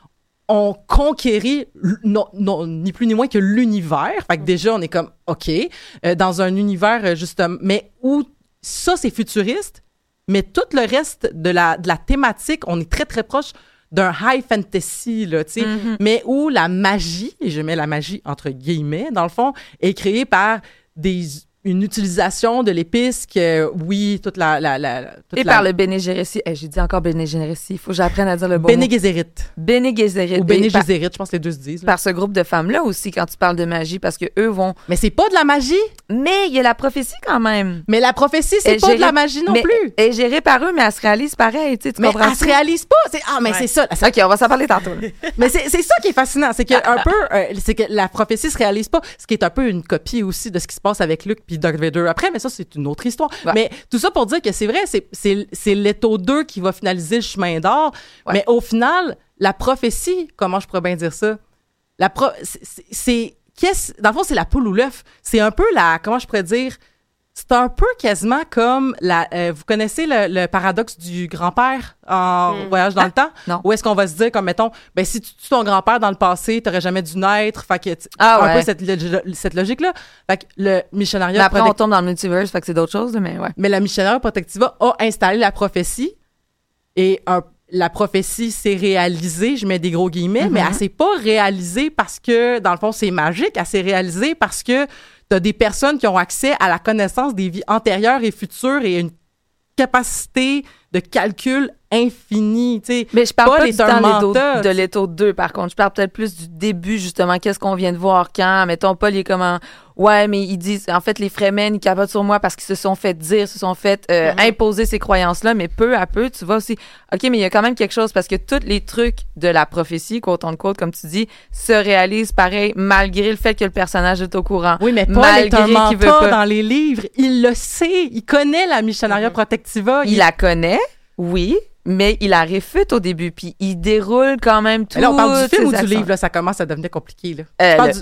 on conquérit ni plus ni moins que l'univers. Fait que déjà, on est comme, OK, dans un univers, justement, mais où ça, c'est futuriste, mais tout le reste de la thématique, on est très, très proche d'un high fantasy, là, tu sais, mais où la magie, et je mets la magie entre guillemets, dans le fond, est créée par une utilisation de l'épice que, oui, toute et par le Bene Gesserit. J'ai dit encore Bene Gesserit. Il faut que j'apprenne à dire le bon Bene mot. Gesserit. Bene Gesserit. Ou Bene Gesserit, je pense que les deux se disent. Là. Par ce groupe de femmes-là aussi, quand tu parles de magie, parce que eux vont... Mais c'est pas de la magie! Mais il y a la prophétie quand même. Mais la prophétie, c'est pas de la magie non plus! Elle est gérée par eux, mais elle se réalise pareil, tu comprends? Mais elle se réalise pas! C'est ça! OK, on va s'en parler tantôt. Mais c'est ça qui est fascinant, c'est que c'est que la prophétie se réalise pas, ce qui est un peu une copie aussi de ce qui se passe avec Luke puis Darth Vader après, mais ça, c'est une autre histoire. Ouais. Mais tout ça pour dire que c'est vrai, c'est Leto 2 qui va finaliser le chemin d'or. Ouais. Mais au final, la prophétie, comment je pourrais bien dire ça? Dans le fond, c'est la poule ou l'œuf. C'est un peu comment je pourrais dire? C'est un peu quasiment comme vous connaissez le paradoxe du grand-père en Voyage dans le temps? Non. Où est-ce qu'on va se dire, comme mettons, ben si tu tues ton grand-père dans le passé, t'aurais jamais dû naître. Fait que un peu cette logique-là. Fait que le missionariat... Après, on tombe dans le multiverse, fait que c'est d'autres choses, mais ouais. Mais la missionnaire protectiva a installé la prophétie et la prophétie s'est réalisée, je mets des gros guillemets, mais elle s'est pas réalisée parce que, dans le fond, c'est magique. Elle s'est réalisée parce que t'as des personnes qui ont accès à la connaissance des vies antérieures et futures et une capacité de calcul infinie, tu sais. Mais je parle pas du temps de Leto 2, par contre. Je parle peut-être plus du début, justement. Qu'est-ce qu'on vient de voir quand? Mettons, Paul, il est comment... Ouais, mais ils disent... En fait, les Fremen, ils capotent sur moi parce qu'ils se sont fait imposer ces croyances-là. Mais peu à peu, tu vois aussi... OK, mais il y a quand même quelque chose parce que tous les trucs de la prophétie, quote unquote, comme tu dis, se réalisent pareil, malgré le fait que le personnage est au courant. Oui, mais Paul est un mentor dans les livres. Il le sait. Il connaît la missionaria protectiva. Il la connaît, oui. Mais il la réfute au début, puis il déroule quand même tout. Là, on parle du film ou du livre, là, ça commence à devenir compliqué. Là.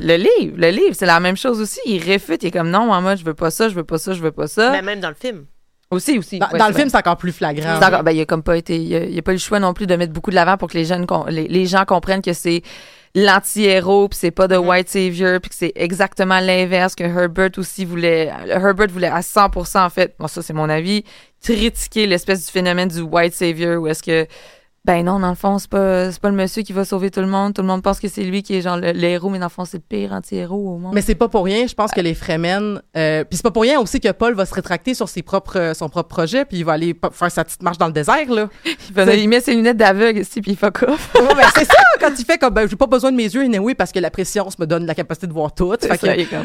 Le livre, c'est la même chose aussi. Il réfute, il est comme non, moi, je veux pas ça, je veux pas ça, je veux pas ça. Mais même dans le film. Aussi. Dans le film, c'est encore plus flagrant. Il a comme pas été, il a pas eu le choix non plus de mettre beaucoup de l'avant pour que les gens comprennent que c'est l'anti-héros, puis c'est pas de white savior, puis que c'est exactement l'inverse que Herbert aussi voulait. Herbert voulait à 100%, en fait, bon, ça c'est mon avis, critiquer l'espèce du phénomène du white savior, où est-ce que ben non, dans le fond, c'est pas le monsieur qui va sauver tout le monde pense que c'est lui qui est genre le héros, mais dans le fond, c'est le pire anti-héros au monde. Mais c'est pas pour rien, je pense que les Fremen... puis c'est pas pour rien aussi que Paul va se rétracter sur son propre projet, puis il va aller faire sa petite marche dans le désert, là. Il met ses lunettes d'aveugle, puis il fuck off. Ouais, ben c'est ça, quand il fait comme, ben j'ai pas besoin de mes yeux, anyway, parce que la préscience me donne la capacité de voir tout. Fait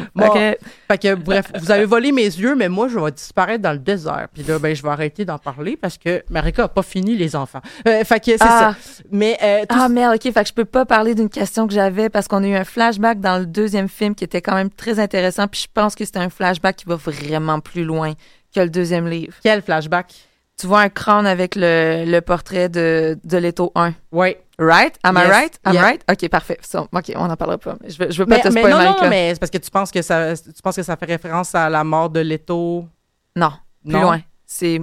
que, bref, vous avez volé mes yeux, mais moi, je vais disparaître dans le désert. Puis là, ben je vais arrêter d'en parler, parce que Marika a pas fini les enfants. Fait que c'est ça. Mais, merde, OK. Fait que je peux pas parler d'une question que j'avais parce qu'on a eu un flashback dans le deuxième film qui était quand même très intéressant. Puis je pense que c'était un flashback qui va vraiment plus loin que le deuxième livre. Quel flashback? Tu vois un crâne avec le portrait de Leto 1. Oui. Right? Am I right? I'm yeah. right? OK, parfait. So, OK, on n'en parlera pas. Je veux pas te spoiler. Non, mais c'est parce que tu penses que ça fait référence à la mort de Leto. Non, plus loin. C'est...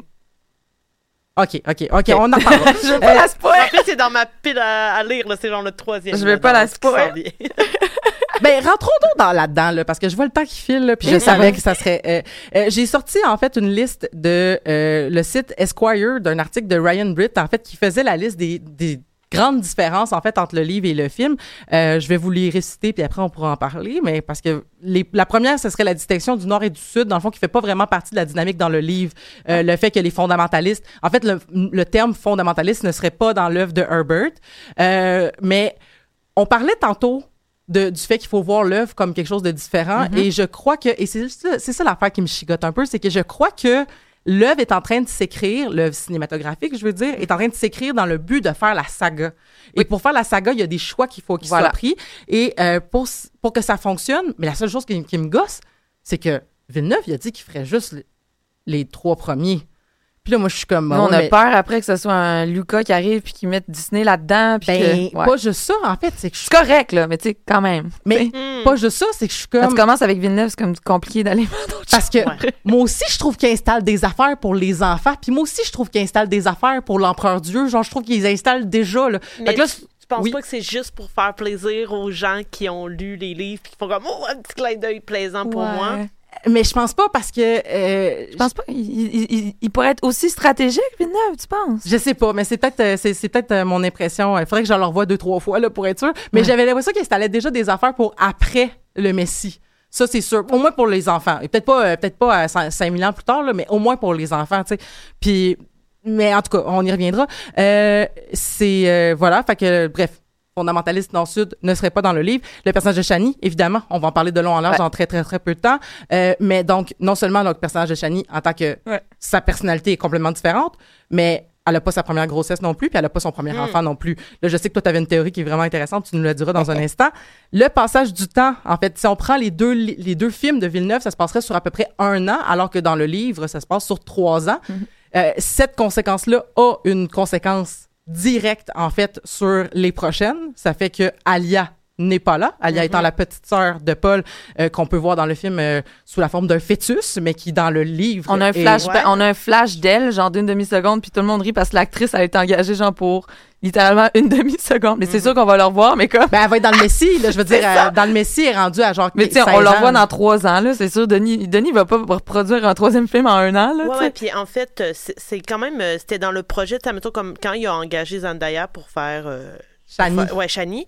OK, on en parlera. Je veux pas la spoiler. En plus, c'est dans ma pile à lire, là, c'est genre le 3e. Je veux pas la spoiler. Ben, rentrons donc là-dedans, là, parce que je vois le temps qui file, là, puis je savais que ça serait... j'ai sorti, en fait, une liste de le site Esquire, d'un article de Ryan Britt, en fait, qui faisait la liste des grandes différences, en fait, entre le livre et le film. Je vais vous les réciter, puis après, on pourra en parler, mais parce que la première, ce serait la distinction du Nord et du Sud, dans le fond, qui fait pas vraiment partie de la dynamique dans le livre. Le fait que les fondamentalistes... En fait, le terme fondamentaliste ne serait pas dans l'œuvre de Herbert, mais on parlait tantôt du fait qu'il faut voir l'œuvre comme quelque chose de différent, et je crois que... Et c'est ça l'affaire qui me chigote un peu, c'est que je crois que l'œuvre est en train de s'écrire, l'œuvre cinématographique, je veux dire, est en train de s'écrire dans le but de faire la saga. Et pour faire la saga, il y a des choix qu'il faut qu'ils soient pris. Et pour que ça fonctionne, mais la seule chose qui me gosse, c'est que Villeneuve, il a dit qu'il ferait juste les 3 premiers. Puis là, moi, je suis comme... on a peur après que ce soit un Lucas qui arrive puis qui mette Disney là-dedans. Puis pas juste ça, en fait. C'est que c'est correct, là, mais tu sais, quand même. Mais pas juste ça, c'est que je suis comme... Quand tu commences avec Villeneuve, c'est comme compliqué d'aller vers d'autres Parce que moi aussi, je trouve qu'il installe des affaires pour les enfants. Puis moi aussi, je trouve qu'il installe des affaires pour l'Empereur Dieu. Genre, je trouve qu'ils installent déjà, là. Fait que là, pense Oui. pas que c'est juste pour faire plaisir aux gens qui ont lu les livres puis qui font comme un petit clin d'œil plaisant pour Ouais. moi. Mais je pense pas parce que... Je pense pas. Il pourrait être aussi stratégique, Villeneuve, tu penses? Je sais pas, mais c'est peut-être mon impression. Il faudrait que je le revoie 2-3 fois là, pour être sûr. Mais Ouais. j'avais l'impression qu'il installait déjà des affaires pour après le Messie. Ça, c'est sûr. Au moins pour les enfants. Et peut-être pas à 5000 ans plus tard, là, mais au moins pour les enfants, tu sais. Puis, mais en tout cas, on y reviendra. Voilà, fait que, bref. Fondamentaliste Nord-Sud ne serait pas dans le livre. Le personnage de Shani, évidemment, on va en parler de long en large Ouais. en très, très, très peu de temps. Mais donc, non seulement le personnage de Shani, en tant que Ouais. sa personnalité est complètement différente, mais elle a pas sa première grossesse non plus, puis elle a pas son premier enfant non plus. Là, je sais que toi, tu avais une théorie qui est vraiment intéressante, tu nous la diras dans un instant. Le passage du temps, en fait, si on prend les deux films de Villeneuve, ça se passerait sur à peu près 1 an, alors que dans le livre, ça se passe sur 3 ans. Cette conséquence-là a une conséquence directe, en fait, sur les prochaines. Ça fait que Alia n'est pas là. Alia étant la petite sœur de Paul, qu'on peut voir dans le film sous la forme d'un fœtus, mais qui, dans le livre... On a un est- flash, Ouais. on a un flash d'elle, genre d'une demi-seconde, puis tout le monde rit parce que l'actrice a été engagée, genre, pour littéralement une demi-seconde. Mais c'est sûr qu'on va le revoir, mais comme. Ben, elle va être dans le Messie, là. Je veux dire, dans le Messie, elle est rendue à genre Mais tu sais, 16 on le ans. revoit dans 3 ans, là. C'est sûr, Denis va pas reproduire un 3e film en 1 an, là. Ouais, tu sais. ouais, puis en fait, c'est quand même, c'était dans le projet, tu sais, mettons, comme quand il a engagé Zendaya pour faire... Shani. Ouais, Shani.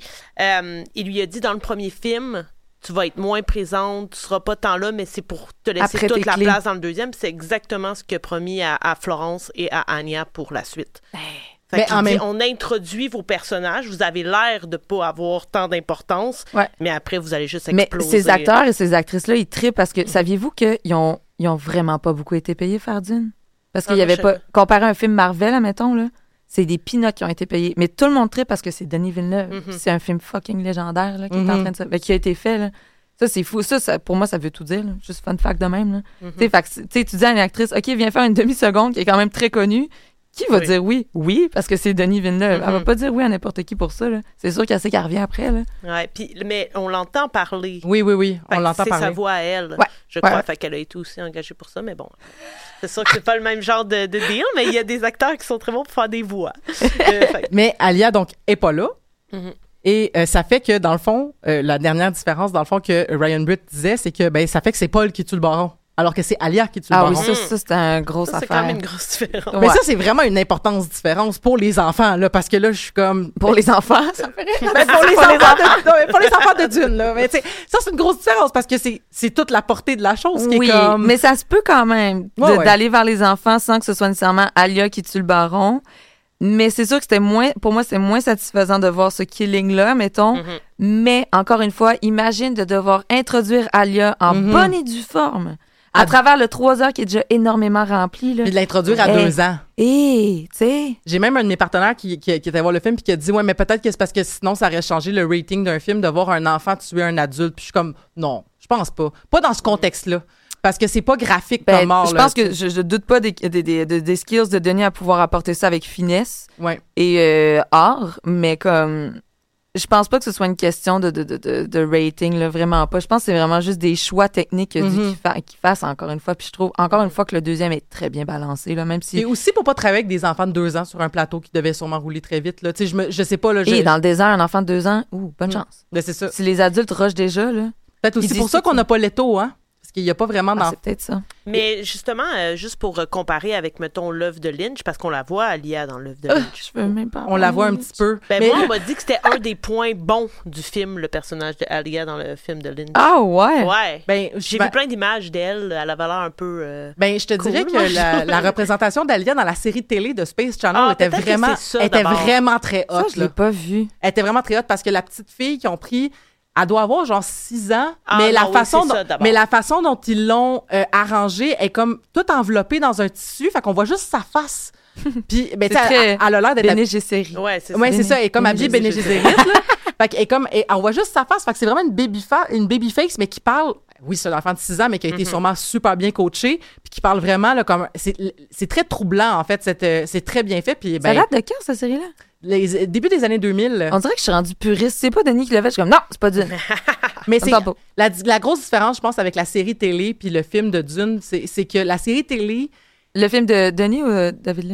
Il lui a dit dans le premier film, tu vas être moins présente, tu seras pas tant là, mais c'est pour te laisser Après toute tes la clés. place dans le deuxième. Puis c'est exactement ce qu'il a promis à Florence et à Anya pour la suite. Fait Mais qu'il en dit, même- on introduit vos personnages, vous avez l'air de pas avoir tant d'importance, Ouais. mais après, vous allez juste Mais exploser. ces acteurs et ces actrices-là, ils trippent parce que, saviez-vous qu'ils ont vraiment pas beaucoup été payés, faire d'une? Parce qu'il y Ah, avait moi, pas. je sais Comparé à un film Marvel, admettons, là, c'est des peanuts qui ont été payés. Mais tout le monde trippe parce que c'est Denis Villeneuve. Mhm. C'est un film fucking légendaire, là, qui est en train de se. Qui a été fait, là. Ça, c'est fou. Ça, pour moi, ça veut tout dire, là. Juste fun fact de même, là. Mhm. Tu sais, fait que, tu sais, tu dis à une actrice, OK, viens faire une demi-seconde qui est quand même très connue. Qui va Oui. dire oui? Oui, parce que c'est Denis Villeneuve. Elle va Mhm. pas dire oui à n'importe qui pour ça, là. C'est sûr qu'elle sait qu'elle revient après, là. Ouais, mais on l'entend parler. Oui, Fait on que l'entend c'est parler. sa voix à elle, Ouais, je crois. ouais. Fait qu'elle a été aussi engagée pour ça, mais bon. C'est sûr que c'est pas le même genre de deal, mais il y a des acteurs qui sont très bons pour faire des voix. Fait que- Mais Alia, donc, est pas là. Mhm. Et ça fait que, dans le fond, la dernière différence, dans le fond, que Ryan Britt disait, c'est que, ben, ça fait que c'est Paul qui tue le baron. Alors que c'est Alia qui tue le Ah baron. oui, ça, c'est un gros ça, c'est affaire. quand même une grosse différence. Mais Ouais. ça, c'est vraiment une importance différence pour les enfants, là, parce que là, je suis comme... Pour les enfants, ça me fait rire. Ben, pour les enfants de, non, mais pour les enfants de Dune, là. Mais tu sais, ça, c'est une grosse différence parce que c'est toute la portée de la chose qui Oui, est comme... mais ça se peut quand même Ouais, ouais. d'aller vers les enfants sans que ce soit nécessairement Alia qui tue le baron. Mais c'est sûr que c'était moins, pour moi, c'est moins satisfaisant de voir ce killing-là, mettons. Mhm. Mais encore une fois, imagine de devoir introduire Alia en Mhm. bonne et due forme à travers le 3 heures qui est déjà énormément rempli. Là. Puis de l'introduire à Hey. 2 ans. Et, tu sais, J'ai même un de mes partenaires qui était voir le film puis qui a dit ouais mais peut-être que c'est parce que sinon ça aurait changé le rating d'un film de voir un enfant tuer un adulte. Puis je suis comme non, je pense pas dans ce contexte-là parce que c'est pas graphique ben, comme mort. je là, pense tu que sais. je doute pas des skills de Denis à pouvoir apporter ça avec finesse Ouais. et art, mais comme je pense pas que ce soit une question de rating, là, vraiment pas. Je pense que c'est vraiment juste des choix techniques qu'il fasse encore une fois. Puis je trouve encore une fois que le deuxième est très bien balancé, là, même si. Et aussi pour pas travailler avec des enfants de 2 ans sur un plateau qui devaient sûrement rouler très vite là. Tu sais je sais pas là. Et dans le désert, un enfant de 2 ans, bonne chance. Mais c'est ça. Si les adultes rushent déjà, là, Peut-être aussi Ils pour disent ça tout qu'on n'a pas Leto hein. Parce qu'il y a pas vraiment d'enfants. c'est peut-être ça. Mais justement, juste pour comparer avec, mettons, l'œuvre de Lynch, parce qu'on la voit, Alia, dans l'œuvre de Lynch. Je veux même pas. On la voit un petit peu. Ben, Mais- moi, on m'a dit que c'était un des points bons du film, le personnage de Alia dans le film de Lynch. Ah ouais. Ouais. ben, J'ai ben- vu plein d'images d'elle. Elle avait l'air un peu... Ben, je te Cool, dirais moi, que la représentation d'Alia dans la série télé de Space Channel Ah, était peut-être que vraiment, c'est ça, était d'abord. vraiment très Ça, hot. je là. l'ai pas vu. Elle était vraiment très hot parce que la petite fille qu'ils ont pris, elle doit avoir genre 6 ans, Ah, mais, non, oui, c'est ça, d'abord. mais la façon dont ils l'ont arrangée est comme toute enveloppée dans un tissu, fait qu'on voit juste sa face. Puis, ben, tu sais, très elle a l'air d'être... Béné Gesserit. Ouais, c'est Ouais, ça. c'est ça, elle est comme Bene habillée Bene Gesserit. Gesserit, là. Fait qu'elle est comme, on voit juste sa face, fait que c'est vraiment une baby face, mais qui parle, oui, c'est un enfant de 6 ans, mais qui a été sûrement super bien coaché, puis qui parle vraiment, là, comme, c'est très troublant, en fait, c'est très bien fait, puis, Ça ben, date de quand, cette série-là? début des années 2000, On dirait que je suis rendue puriste. C'est pas Denis qui l'a fait. Je suis comme, non, c'est pas Dune. mais Ça c'est, me parle pas. la grosse différence, je pense, avec la série télé puis le film de Dune, c'est que la série télé, Le film de Denis ou David Lynch?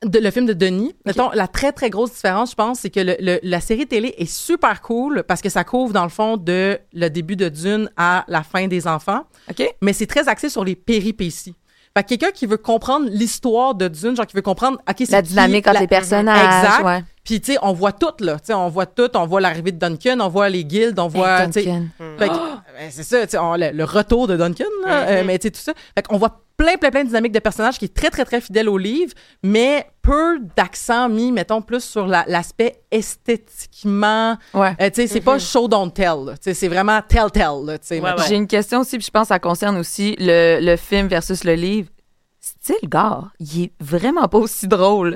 Le film de Denis. Mettons, la très, très grosse différence, je pense, c'est que la série télé est super cool parce que ça couvre, dans le fond, de le début de Dune à la fin des enfants. OK. Mais c'est très axé sur les péripéties. Fait que quelqu'un qui veut comprendre l'histoire de Dune, genre qui veut comprendre, OK, c'est La dynamique entre les personnages. Exact. Ouais. Puis, tu sais, on voit tout, là. Tu sais, on voit tout. On voit l'arrivée de Duncan, on voit les guildes, on voit, tu sais. Fait que, c'est ça, tu sais, le retour de Duncan, là, mais tu sais, tout ça. Fait qu'on voit plein de dynamiques de personnages qui est très, très, très fidèle au livre, mais peu d'accent mis, mettons, plus sur l'aspect esthétiquement. Ouais. Tu sais, c'est pas show don't tell, là. Tu sais, c'est vraiment tell, là, tu sais. Ouais, ouais. J'ai une question aussi, puis je pense que ça concerne aussi le film versus le livre. Stilgar, il est vraiment pas aussi drôle.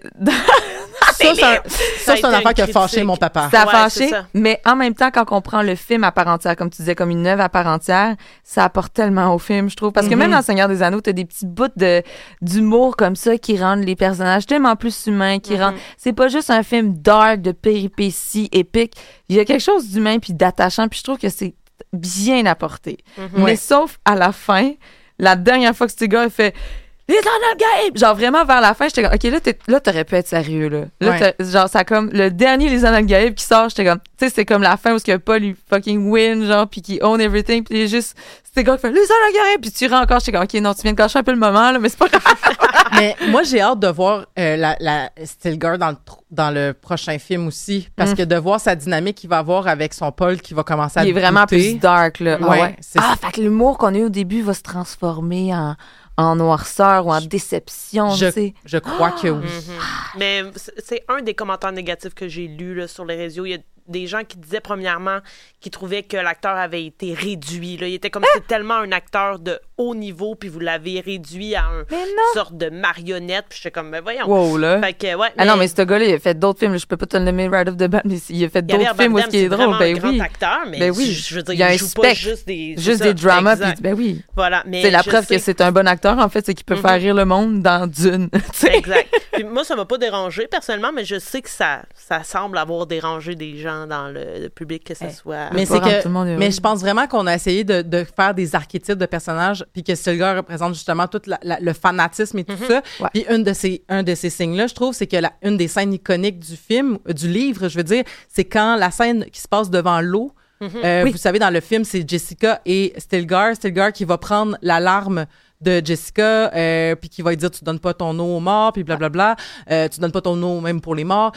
Ça, c'est une affaire qui a fâché mon papa. Ça a Ouais, fâché, c'est ça. mais en même temps, quand on prend le film à part entière, comme tu disais, comme une œuvre à part entière, ça apporte tellement au film, je trouve. Parce que même dans Seigneur des Anneaux, t'as des petits bouts d'humour comme ça qui rendent les personnages tellement plus humains, qui rendent... C'est pas juste un film dark, de péripéties épiques. Il y a quelque chose d'humain puis d'attachant, puis je trouve que c'est bien apporté. Mais sauf à la fin, la dernière fois que ce gars a fait... Les Anal Games! Genre, vraiment, vers la fin, j'étais comme, OK, là, t'aurais pu être sérieux, là. Là, genre, ça comme, le dernier Les Anal Games qui sort, j'étais comme, tu sais, c'est comme la fin où ce que Paul, il fucking win, genre, pis qui own everything, pis il est juste, c'était gars qui fait Les Anal Games! Pis tu ris encore, j'étais comme, OK, non, tu viens de gâcher un peu le moment, là, mais c'est pas grave. Mais moi, j'ai hâte de voir la Stilgar dans le prochain film aussi, parce que de voir sa dynamique qu'il va avoir avec son Paul qui va commencer à Il est vraiment douter. plus dark, là. Ouais, c'est ça. Fait que l'humour qu'on a eu au début va se transformer en noirceur ou en déception, tu sais. Je crois que oui. Mais c'est un des commentaires négatifs que j'ai lus là, sur les réseaux. Il y a des gens qui disaient, premièrement, qu'ils trouvaient que l'acteur avait été réduit. Là. Il était comme si c'était tellement un acteur de haut niveau, puis vous l'avez réduit à une sorte de marionnette. Puis j'étais comme, ben voyons. Wow, là. Fait que, ouais, Ah non, mais ce gars-là, il a fait d'autres films. Je peux pas te le nommer right off the bat, mais il a fait d'autres films où ce qui est drôle. Ben oui. Un grand acteur, mais ben oui. Je veux dire, il y a il un joue pas spectre, juste des dramas. Exact. Puis, ben oui. Voilà, mais c'est la je preuve sais que c'est un bon acteur, en fait, c'est qu'il peut faire rire le monde dans Dune. Exact. Puis moi, ça m'a pas dérangé personnellement, mais je sais que ça semble avoir dérangé des gens dans le public, que ce soit. Mais mais je pense vraiment qu'on a essayé de faire des archétypes de personnages, puis que Stilgar représente justement tout le fanatisme et tout ça. Ouais. Puis un de ces signes-là, je trouve, c'est que une des scènes iconiques du livre, je veux dire, c'est quand la scène qui se passe devant l'eau. Vous savez, dans le film, c'est Jessica et Stilgar qui va prendre l'alarme de Jessica, puis qui va lui dire tu donnes pas ton eau aux morts, puis blablabla, tu donnes pas ton eau même pour les morts.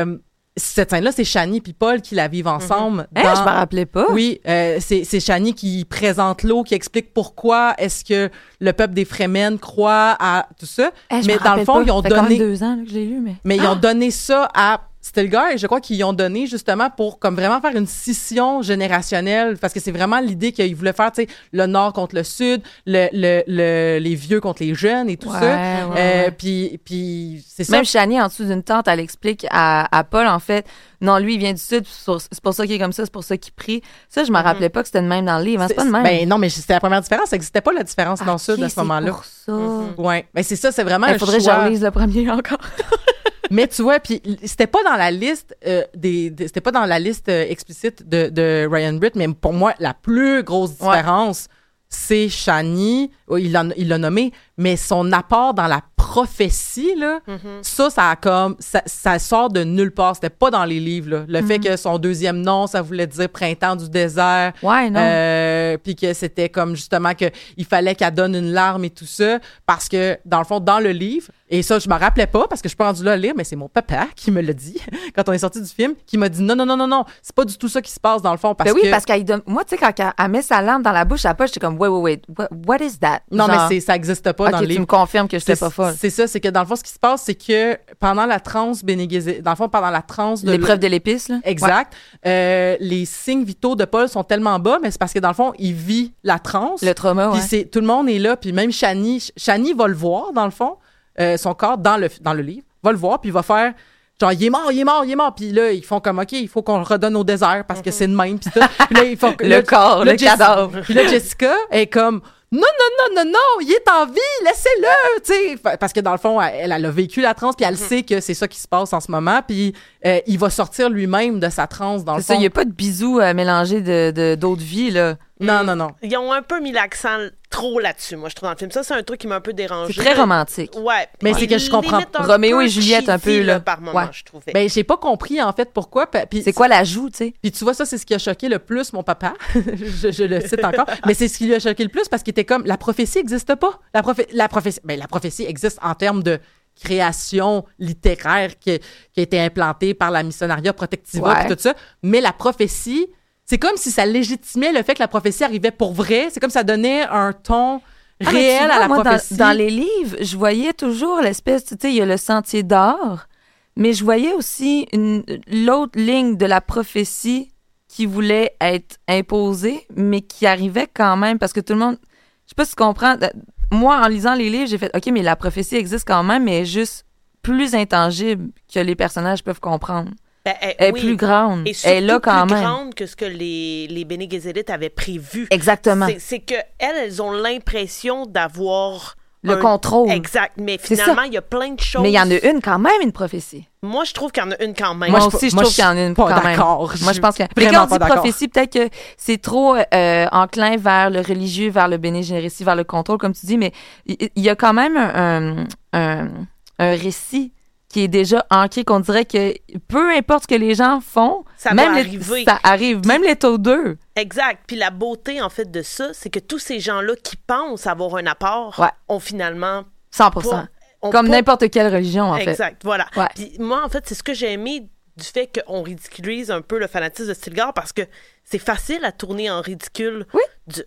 Cette scène-là, c'est Chani puis Paul qui la vivent ensemble. Je me rappelais pas. Oui, c'est Chani qui présente l'eau, qui explique pourquoi est-ce que le peuple des Fremen croit à tout ça. Mais dans le fond, ils ont donné... Ça fait quand même 2 ans là, que je l'ai lu, mais... Mais ils ont donné ça à Stilgar, et je crois qu'ils ont donné justement pour comme vraiment faire une scission générationnelle, parce que c'est vraiment l'idée qu'ils voulaient faire, tu sais, le Nord contre le Sud, les vieux contre les jeunes et tout ça. Puis c'est ça. Même Chani, en dessous d'une tente, elle explique à Paul, en fait, non, lui, il vient du Sud, c'est pour ça qu'il est comme ça, c'est pour ça qu'il prie. Ça, je me rappelais pas que c'était de même dans le livre. Hein, c'est pas de même. Ben non, mais c'était la première différence, c'est que c'était pas la différence dans le Sud à ce moment-là. C'est pour ça. Ouais, mais c'est ça, c'est vraiment un choix. Il faudrait que je relise le premier encore. Mais tu vois, puis c'était pas dans la liste c'était pas dans la liste explicite de Ryan Britt, mais pour moi la plus grosse différence c'est Chani, il l'a nommé, mais son apport dans la prophétie là, ça a comme ça sort de nulle part, c'était pas dans les livres là. Le fait que son deuxième nom, ça voulait dire printemps du désert. Ouais, non. Puis que c'était comme justement que il fallait qu'elle donne une larme et tout ça parce que dans le fond dans le livre, et ça je me rappelais pas parce que je suis pas rendue là à lire, mais c'est mon papa qui me l'a dit quand on est sorti du film, qui m'a dit non, c'est pas du tout ça qui se passe dans le fond parce que parce qu'elle donne, moi tu sais quand elle met sa larme dans la bouche à Paul, j'étais comme wait, what is that? Non, mais ça existe pas dans le livre. Tu me confirmes que j'étais pas folle. C'est ça, c'est que dans le fond, ce qui se passe, c'est que pendant la transe Bene Gesserit, dans le fond, pendant la transe de... L'épreuve de l'épice, là. Exact. Ouais. Les signes vitaux de Paul sont tellement bas, mais c'est parce que dans le fond, il vit la transe. Le trauma, puis tout le monde est là, puis même Chani va le voir, dans le fond, son corps, dans le livre, va le voir, puis il va faire... Genre, il est mort. Puis là, ils font comme, OK, il faut qu'on le redonne au désert parce que c'est de même. Puis là, ils font... le corps, le cadavre. Puis là, Jessica est comme... Non, il est en vie, laissez-le, tu sais. Parce que dans le fond, elle a vécu la transe, puis elle sait que c'est ça qui se passe en ce moment, puis il va sortir lui-même de sa transe, dans le fond. C'est ça, il n'y a pas de bisous mélangés d'autres vies, là. Non. Ils ont un peu mis l'accent trop là-dessus, moi, je trouve, dans le film. Ça, c'est un truc qui m'a un peu dérangé. C'est très romantique. Ouais. Mais c'est que je comprends. Roméo et Juliette, un peu, là. Par moment, Ouais. je trouvais. Ben, j'ai pas compris, en fait, pourquoi. Puis C'est quoi l'ajout, tu sais? Puis tu vois, ça, c'est ce qui a choqué le plus mon papa. je le cite encore. Mais c'est ce qui lui a choqué le plus parce qu'il était comme, la prophétie n'existe pas. La prophétie existe en termes de création littéraire qui a été implantée par la Missionaria Protectiva Ouais. et tout ça. Mais la prophétie, c'est comme si ça légitimait le fait que la prophétie arrivait pour vrai. C'est comme ça donnait un ton Ah, mais tu réel vois, à la moi, prophétie. dans les livres, je voyais toujours l'espèce, tu sais, il y a le sentier d'or, mais je voyais aussi l'autre ligne de la prophétie qui voulait être imposée, mais qui arrivait quand même, parce que tout le monde, je sais pas si tu comprends, moi, en lisant les livres, j'ai fait, OK, mais la prophétie existe quand même, mais elle est juste plus intangible que les personnages peuvent comprendre. Ben, Elle est oui. plus grande. Et surtout Elle est là quand plus même. grande que ce que les Bene Gesserit avaient prévu. Exactement. C'est que elles ont l'impression d'avoir Le contrôle. Exact. Mais C'est finalement, ça. il y a plein de choses. Mais il y en a une quand même, une prophétie. Moi, je trouve qu'il y en a une quand même. Moi je aussi, je moi, trouve je qu'il y en a une suis pas quand même. d'accord. Moi, je pense que... Vraiment Quand on pas dit d'accord. prophétie, peut-être que c'est trop enclin vers le religieux, vers le Bene Gesserit, vers le contrôle, comme tu dis, mais il y a quand même un récit qui est déjà ancré, qu'on dirait que peu importe ce que les gens font, Ça même va les- arriver. ça arrive. Même les taux 2. Exact. Puis la beauté, en fait, de ça, c'est que tous ces gens-là qui pensent avoir un apport Ouais. ont finalement 100%. pas... ont Comme pas- n'importe quelle religion, en fait. Exact, voilà. Ouais. Puis moi, en fait, c'est ce que j'ai aimé du fait qu'on ridiculise un peu le fanatisme de Stilgar parce que c'est facile à tourner en ridicule Oui.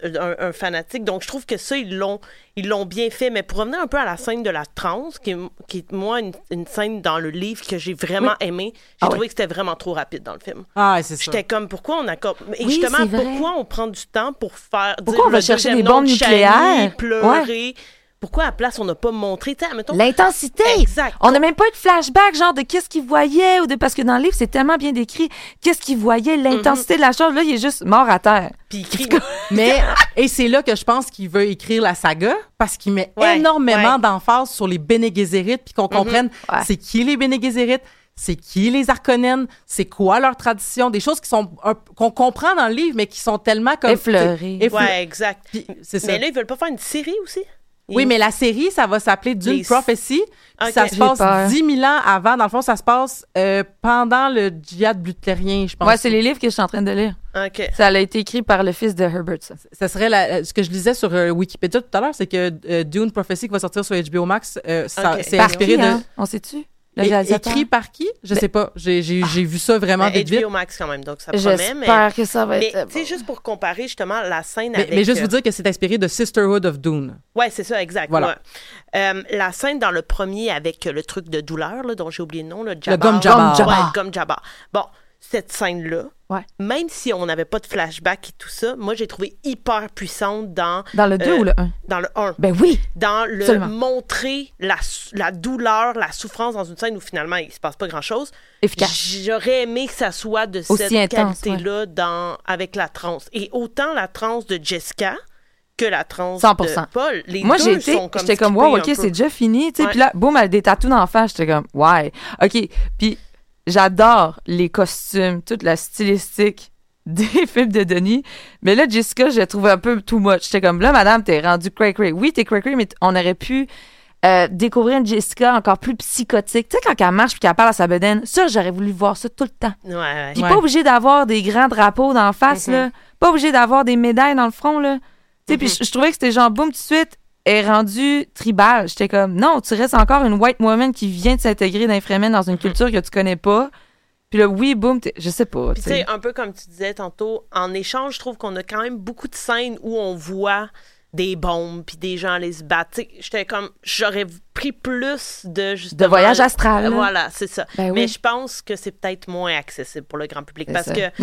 un fanatique. Donc, je trouve que ça, ils l'ont bien fait. Mais pour revenir un peu à la scène de la transe, qui est moi, une scène dans le livre que j'ai vraiment aimée, j'ai Ah trouvé oui. que c'était vraiment trop rapide dans le film. Ah, c'est ça. J'étais comme, pourquoi on accorde... Et Oui, justement, c'est vrai. pourquoi on prend du temps pour faire... Pourquoi dire on va le chercher deuxième des bombes nom de Chani, nucléaires? pleurer... Pourquoi à la place, on n'a pas montré... tu sais, admettons- L'intensité! Exact. On n'a même pas eu de flashback, genre de qu'est-ce qu'il voyait, parce que dans le livre, c'est tellement bien décrit. Qu'est-ce qu'il voyait, l'intensité de la chose. Là, il est juste mort à terre. Puis il crie... Mais, et c'est là que je pense qu'il veut écrire la saga, parce qu'il met Ouais, énormément ouais. d'emphase sur les Bene Gesserit, puis qu'on comprenne Ouais. c'est qui les Bene Gesserit, c'est qui les Harkonnen, c'est quoi leur tradition, des choses qui sont qu'on comprend dans le livre, mais qui sont tellement comme... Effleurées. Ouais, exact. Puis, c'est ça. Mais là, ils veulent pas faire une série aussi? Oui, mais la série, ça va s'appeler Dune Les- Prophecy. Puis Ok. ça se J'ai passe peur. 10 000 ans avant. Dans le fond, ça se passe pendant le djihad luthérien, je pense. Ouais, c'est les livres que je suis en train de lire. OK. Ça a été écrit par le fils de Herbert, ça. Ça serait ce que je lisais sur Wikipédia tout à l'heure, c'est que Dune Prophecy qui va sortir sur HBO Max, ça, Ok. c'est Par inspiré qui, de... hein? On sait-tu? Le réalisateur? Écrit par qui? Je sais pas. J'ai vu ça vraiment Mais vite, vite. HBO Max quand même, donc ça promet. Mais, J'espère que ça va mais être... tu sais, juste pour comparer justement la scène Mais, avec... mais juste vous dire que c'est inspiré de Sisterhood of Dune. Ouais, c'est ça, exact. Voilà. Ouais. La scène dans le premier avec le truc de douleur, là, dont j'ai oublié le nom, le Gom Jabbar. Ouais, Gom Jabbar. Bon, cette scène-là, Ouais. même si on n'avait pas de flashback et tout ça, moi, j'ai trouvé hyper puissante dans Dans le 2 ou le 1? dans le 1. Ben oui! Dans le Absolument. montrer la douleur, la souffrance dans une scène où finalement il se passe pas grand-chose. Efficace. J'aurais aimé que ça soit de Aussi cette intense, qualité-là avec la transe. Et autant la transe de Jessica que la transe 100%. de Paul. Les Moi, deux sont comme j'étais comme, skippés wow, un OK, peu. c'est déjà fini. Tu sais, Ouais. puis là, boum, elle a des tatous d'en face. J'étais comme, ouais. OK. Puis j'adore les costumes, toute la stylistique des films de Denis. Mais là, Jessica, je la trouvais un peu too much. J'étais comme, là, madame, t'es rendue cray-cray. Oui, t'es cray-cray, mais on aurait pu découvrir une Jessica encore plus psychotique. Tu sais, quand elle marche puis qu'elle parle à sa bedaine, ça, j'aurais voulu voir ça tout le temps. Ouais. Puis Ouais. pas obligé d'avoir des grands drapeaux d'en face, là. Pas obligé d'avoir des médailles dans le front, là. Tu sais, puis je trouvais que c'était genre, boum, tout de suite, est rendu tribal. J'étais comme, non, tu restes encore une white woman qui vient de s'intégrer d'un Fremen dans une culture que tu connais pas. Puis là, oui, boum, je sais pas. Puis tu sais, un peu comme tu disais tantôt, en échange, je trouve qu'on a quand même beaucoup de scènes où on voit des bombes puis des gens aller se battre. Tu sais, j'étais comme, j'aurais pris plus de justement... De voyage astral, là. Voilà, c'est ça. Ben Mais oui. je pense que c'est peut-être moins accessible pour le grand public C'est parce ça. que... Nous,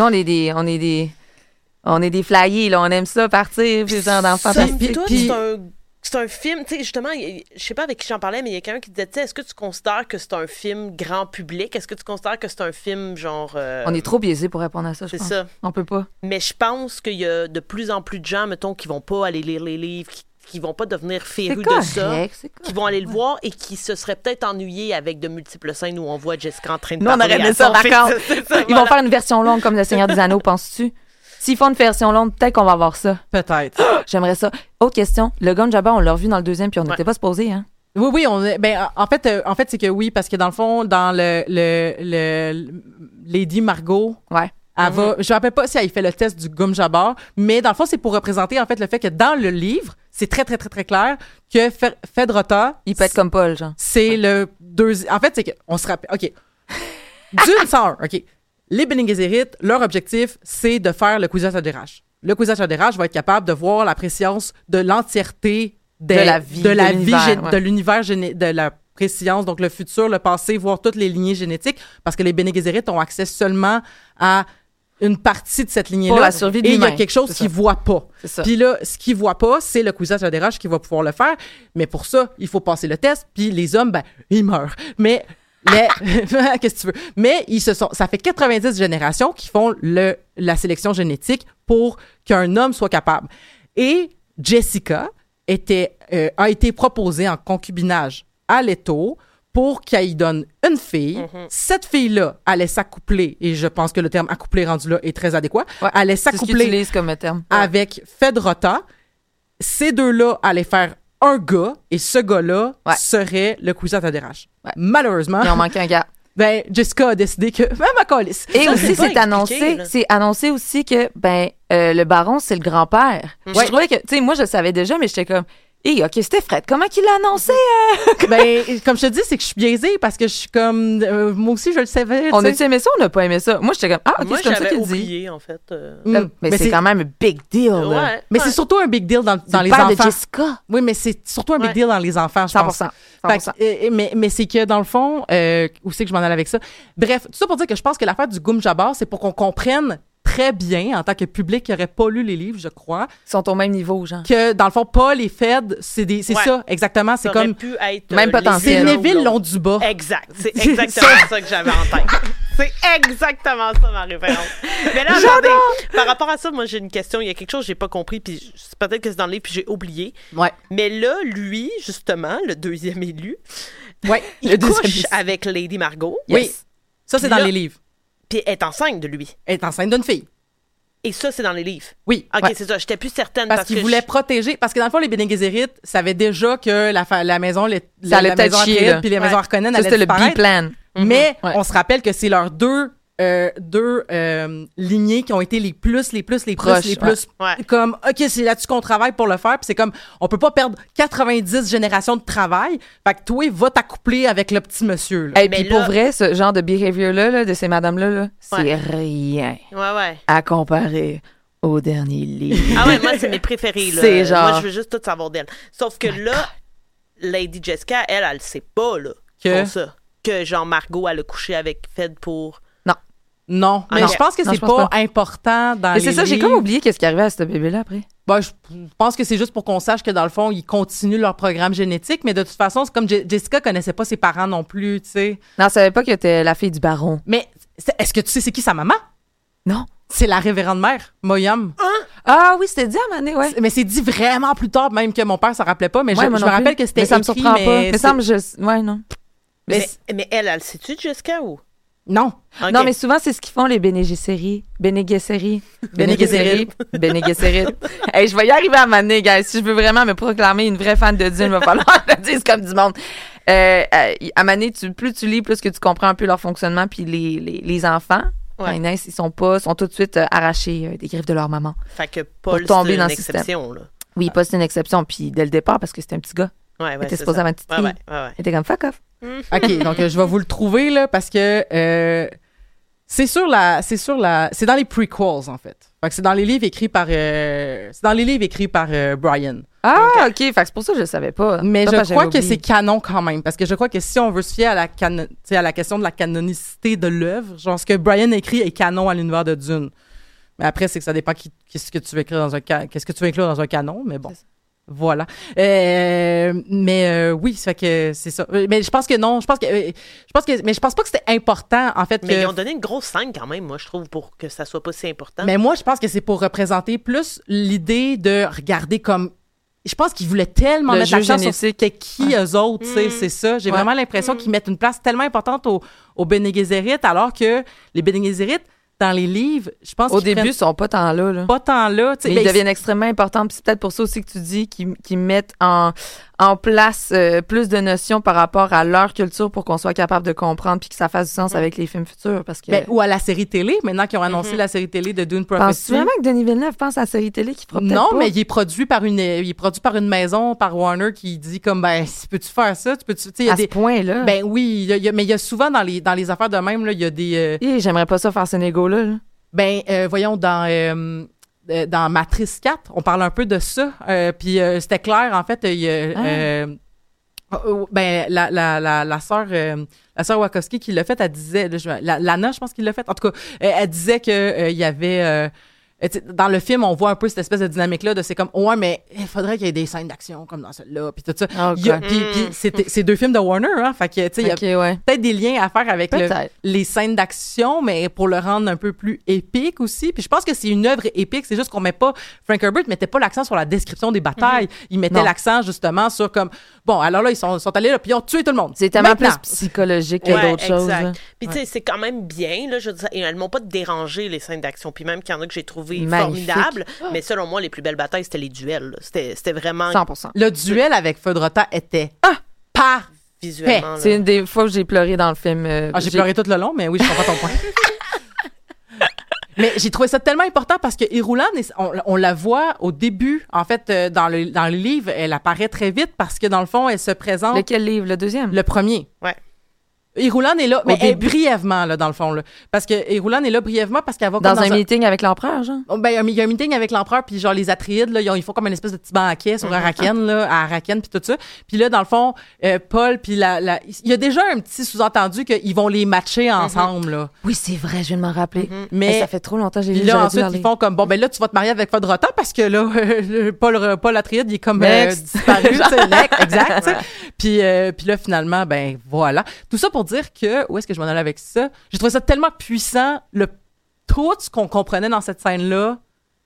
on est des flyers, là. On aime ça partir, puis genre dans le Ça, fantastique. toi, puis- c'est un film, tu sais, justement, je sais pas avec qui j'en parlais, mais il y a quelqu'un qui disait, tu sais, est-ce que tu considères que c'est un film grand public? Est-ce que tu considères que c'est un film genre... On est trop biaisés pour répondre à ça, je C'est pense. ça. On peut pas. Mais je pense qu'il y a de plus en plus de gens, mettons, qui vont pas aller lire les livres, qui vont pas devenir C'est férus de correct, ça, c'est correct. qui vont aller le voir et qui se seraient peut-être ennuyés avec de multiples scènes où on voit Jessica en train de Nous, on parler aurait aimé à ça, son fils. d'accord. C'est ça, Ils vont voilà. faire une version longue comme Le Seigneur des Anneaux, penses-tu? S'ils font une version longue, peut-être qu'on va avoir ça. Peut-être. J'aimerais ça. Autre question. Le Gom Jabbar, on l'a revu dans le deuxième, puis on n'était pas supposé, hein? Oui, en fait, c'est que oui, parce que dans le fond, dans le Lady Margot, elle va, je me rappelle pas si elle fait le test du Gom Jabbar, mais dans le fond, c'est pour représenter en fait le fait que dans le livre, c'est très, très, très, très clair que Feyd-Rautha, il peut être comme Paul, genre. C'est le deuxième. En fait, c'est qu'on se rappelle. OK. D'une 101, OK. Les Bene Gesserit, leur objectif, c'est de faire le Kwisatz Haderach. Le Kwisatz Haderach va être capable de voir la préscience de l'entièreté de la vie, de l'univers, de la préscience, donc le futur, le passé, voir toutes les lignées génétiques, parce que les Bene Gesserit ont accès seulement à une partie de cette lignée-là. Pour la survie de et il y a l'humain. quelque chose qu'ils ne voient pas. Puis là, ce qu'ils ne voient pas, c'est le Kwisatz Haderach qui va pouvoir le faire. Mais pour ça, il faut passer le test. Puis les hommes, ils meurent. Mais qu'est-ce que tu veux? Mais ça fait 90 générations qui font la sélection génétique pour qu'un homme soit capable. Et Jessica a été proposée en concubinage à Leto pour qu'elle y donne une fille. Cette fille-là allait s'accoupler, et je pense que le terme accoupler rendu là est très adéquat, allait s'accoupler comme terme. avec Feyd-Rautha. Ces deux-là allaient faire un gars, et ce gars-là serait le Kwisatz Haderach. Malheureusement... Il en manquait un gars. Jessica a décidé que... Même à Callis. Et aussi, c'est annoncé aussi que, le baron, c'est le grand-père. Je trouvais que, tu sais, moi, je le savais déjà, mais j'étais comme... OK, c'était Fred. Comment qu'il l'a annoncé? Comme je te dis, c'est que je suis biaisée parce que je suis comme... moi aussi, je le savais. On a-tu aimé ça ou on n'a pas aimé ça? Moi, j'étais comme... OK, moi, c'est comme ça qu'il oublié, dit. En fait. Mais c'est quand même un big deal. Là. Mais c'est surtout un big deal dans les enfants. enfants. De Jessica. Oui, mais c'est surtout un big deal dans les enfants, je pense. 100%. Mais c'est que, dans le fond, où c'est que je m'en allais avec ça? Bref, tout ça pour dire que je pense que l'affaire du Gom Jabbar, c'est pour qu'on comprenne très bien, en tant que public qui n'aurait pas lu les livres, je crois. Ils sont au même niveau, genre. Que, dans le fond, Paul et Fed, c'est ça, exactement. C'est comme... pu être même potentiel. C'est Neville Londubat. Exact. C'est exactement ça que j'avais en tête. C'est exactement ça, ma référence. Mais là, attendez, par rapport à ça, moi, j'ai une question. Il y a quelque chose que j'ai pas compris, puis peut-être que c'est dans le livre, puis j'ai oublié. Ouais. Mais là, lui, justement, le deuxième élu, il couche avec Lady Margot. Oui. Ça, c'est dans les livres. Puis elle est enceinte de lui. Elle est enceinte d'une fille. Et ça, c'est dans les livres. Oui. OK, c'est ça. J'étais plus certaine. Parce qu'ils voulaient protéger. Parce que dans le fond, les Bene Gesserit savaient déjà que la maison, ça allait peut-être chier, puis les maisons Harkonnen allaient disparaître. C'était le B-plan. Mais on se rappelle que c'est leurs deux lignées qui ont été les plus comme OK, c'est là-dessus qu'on travaille pour le faire, puis c'est comme on peut pas perdre 90 générations de travail, fait que toi va t'accoupler avec le petit monsieur là. Et puis pour vrai, ce genre de behavior là, de ces madames là, c'est rien à comparer au dernier livre. Ah ouais, moi c'est mes préférés là. C'est genre... Moi je veux juste tout savoir d'elle. Sauf que là Lady Jessica, elle sait pas là que genre Margot elle a couché avec Fed pour... Non, mais je pense que c'est pas important dans les livres. Mais c'est ça, j'ai comme oublié qu'est-ce qui arrivait à ce bébé-là après. Je pense que c'est juste pour qu'on sache que dans le fond, ils continuent leur programme génétique, mais de toute façon, c'est comme Jessica connaissait pas ses parents non plus, tu sais. Non, elle savait pas que t'étais la fille du baron. Mais est-ce que tu sais c'est qui sa maman? Non. C'est la révérende mère, Moyam. Ah oui, c'était dit à un moment donné, Mais c'est dit vraiment plus tard, même que mon père s'en rappelait pas, mais je me rappelle que c'était écrit, ça me surprend pas. Mais ça me non. Mais elle sait-tu, Jessica, ou? Non. Okay. Non, mais souvent, c'est ce qu'ils font, les Bene Gesserit. Bene Gesserit. Hey, je vais y arriver à un moment donné, guys. Si je veux vraiment me proclamer une vraie fan de Dune, il va falloir que je le dise comme du monde. À un moment donné, plus tu lis, plus que tu comprends un peu leur fonctionnement. Puis les enfants, quand ils naissent, ils sont tout de suite arrachés des griffes de leur maman. Fait que Paul, tomber c'est dans une le exception, là. Oui, Paul, c'est une exception. Puis dès le départ, parce que c'était un petit gars. Il était supposé avoir une petite fille. Il était comme fuck off. OK, donc je vais vous le trouver, là, parce que c'est dans les prequels, en fait. Fait que c'est dans les livres écrits par Brian. Ah, OK. Fait que c'est pour ça que je le savais pas. Mais je crois que c'est canon quand même, parce que je crois que si on veut se fier à la question de la canonicité de l'œuvre, genre ce que Brian écrit est canon à l'univers de Dune. Mais après, c'est que ça dépend qu'est-ce que tu veux inclure dans un canon, mais bon. Voilà. Oui, ça fait que c'est ça. Mais je pense que non. Mais je pense pas que c'était important, en fait. Mais ils ont donné une grosse scène quand même, moi, je trouve, pour que ça soit pas si important. Mais moi, je pense que c'est pour représenter plus l'idée de regarder comme. Je pense qu'ils voulaient tellement mettre l'accent sur c'était qui eux autres, tu sais, c'est ça. J'ai vraiment l'impression qu'ils mettent une place tellement importante aux Bene Gesserit, alors que les Bene Gesserit, dans les livres, je pense Au qu'ils début, ils sont pas tant là. pas tant là. Mais ils deviennent extrêmement importants. Puis c'est peut-être pour ça aussi que tu dis qu'ils mettent en place plus de notions par rapport à leur culture pour qu'on soit capable de comprendre puis que ça fasse du sens avec les films futurs. Parce que... ou à la série télé, maintenant qu'ils ont annoncé la série télé de Dune Prophecy. Penses-tu vraiment que Denis Villeneuve pense à la série télé qui fera peut-être Non, pas? mais il est produit par une maison, par Warner, qui dit comme, peux-tu faire ça? À ce point-là? Ben oui, mais il y a souvent dans les affaires de même, là, il y a des... J'aimerais pas ça faire ce négo-là. Voyons, dans Matrice 4, on parle un peu de ça. Puis c'était clair, en fait, la sœur Wachowski qui l'a fait, elle disait, Lana, je pense qu'il l'a fait, en tout cas, elle disait que il y avait... dans le film, on voit un peu cette espèce de dynamique-là de c'est comme, ouais, mais il faudrait qu'il y ait des scènes d'action comme dans celle-là, puis tout ça. Puis c'est 2 films de Warner, hein, fait que, tu sais, il y a peut-être des liens à faire avec les scènes d'action, mais pour le rendre un peu plus épique aussi. Puis je pense que c'est une œuvre épique, c'est juste qu'on met pas, Frank Herbert mettait pas l'accent sur la description des batailles, il mettait l'accent justement sur comme, bon, alors là, ils sont allés là, puis ils ont tué tout le monde. C'est tellement plus psychologique que d'autres choses. Puis tu sais, c'est quand même bien, là, je veux dire, elles m'ont pas dérangé, les scènes d'action, puis même qu'il y en a que j'ai trouvé formidable, mais selon moi, les plus belles batailles, c'était les duels. Là. C'était vraiment... 100%. Le duel avec Feu de Rota était parfait. Visuellement. C'est une des fois que j'ai pleuré dans le film. J'ai pleuré tout le long, mais oui, je comprends ton point. Mais j'ai trouvé ça tellement important parce que Irulan, on la voit au début, en fait, dans le livre, elle apparaît très vite parce que dans le fond, elle se présente... Lequel livre? Le deuxième? Le premier. Ouais. Irulan est là, mais brièvement, là, dans le fond, là. Parce que Irulan est là brièvement parce qu'elle va dans un meeting avec l'empereur, genre? Ben, il y a un meeting avec l'empereur, puis genre, les Atreides, là, ils font comme une espèce de petit banquet sur Araken, là, à Araken, puis tout ça. Puis là, dans le fond, Paul, puis il y a déjà un petit sous-entendu qu'ils vont les matcher ensemble, là. Oui, c'est vrai, je viens de m'en rappeler. Mais ça fait trop longtemps que j'ai lu. Là, ensuite, ils font comme, bon, ben là, tu vas te marier avec Feu de Rota parce que là, Paul Atreides, il est comme disparu, tu sais, exact, tu sais. Puis là, finalement, ben voilà. Tout ça pour dire que, où est-ce que je m'en allais avec ça? J'ai trouvé ça tellement puissant, tout ce qu'on comprenait dans cette scène-là.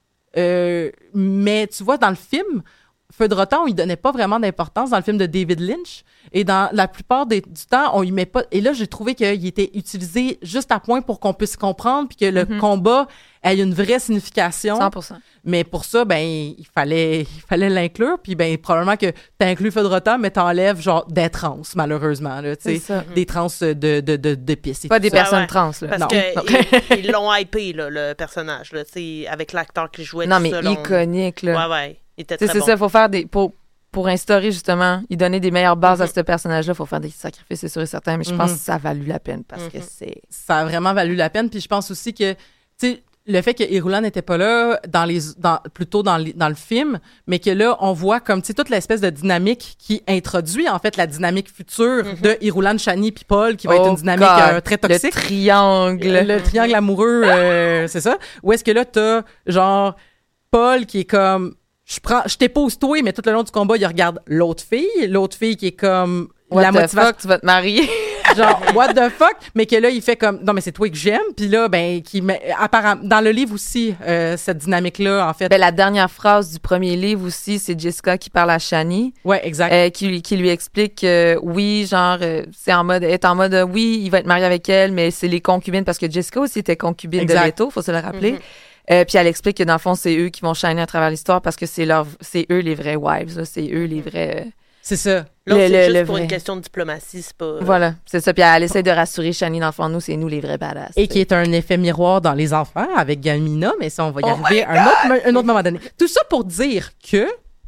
Mais tu vois, dans le film, Feu de Rota, on y donnait pas vraiment d'importance dans le film de David Lynch. Et dans la plupart du temps, on y met pas... Et là, j'ai trouvé qu'il était utilisé juste à point pour qu'on puisse comprendre puis que le combat ait une vraie signification. 100%. Mais pour ça, ben, il fallait l'inclure. Puis, ben, probablement que t'inclus Feu de Rota, mais t'enlèves, genre, des trans, malheureusement, là, tu sais. Des trans de pisse. Pas des personnes trans, là. Parce qu'ils l'ont hypé, là, le personnage, là, tu sais, avec l'acteur qui jouait. Non, mais iconique, là. Ouais. Il était très bon. C'est ça, il faut faire pour instaurer, justement, il donnait des meilleures bases à ce personnage-là, il faut faire des sacrifices, c'est sûr et certain, mais je pense que ça a valu la peine parce que c'est... Ça a vraiment valu la peine, puis je pense aussi que, tu sais, le fait que Irulan n'était pas là plutôt dans le film, mais que là, on voit comme, tu sais, toute l'espèce de dynamique qui introduit, en fait, la dynamique future de Irulan, Chani puis Paul, qui va être une dynamique très toxique. Le triangle amoureux, c'est ça. Ou est-ce que là, t'as, genre, Paul qui est comme... Je t'épouse toi, mais tout le long du combat, il regarde l'autre fille qui est comme what the fuck, tu vas te marier. Genre, what the fuck, mais que là, il fait comme, non, mais c'est toi que j'aime, puis là, ben, apparemment, dans le livre aussi, cette dynamique-là, en fait. Ben, la dernière phrase du premier livre aussi, c'est Jessica qui parle à Chani. Ouais, exact. Qui lui explique que, oui, genre, c'est en mode, oui, il va être marié avec elle, mais c'est les concubines, parce que Jessica aussi était concubine de Leto, faut se le rappeler. Puis elle explique que dans le fond, c'est eux qui vont shiner à travers l'histoire parce que c'est eux les vrais wives, là, c'est eux les vrais... C'est ça. Là, c'est juste pour une question de diplomatie, c'est pas... Voilà, c'est ça. Puis elle essaie de rassurer Chani dans le fond, nous, c'est nous les vrais badass. Et qui est un effet miroir dans Les Enfants avec Galmina, mais ça, on va y arriver à un autre moment donné. Tout ça pour dire que...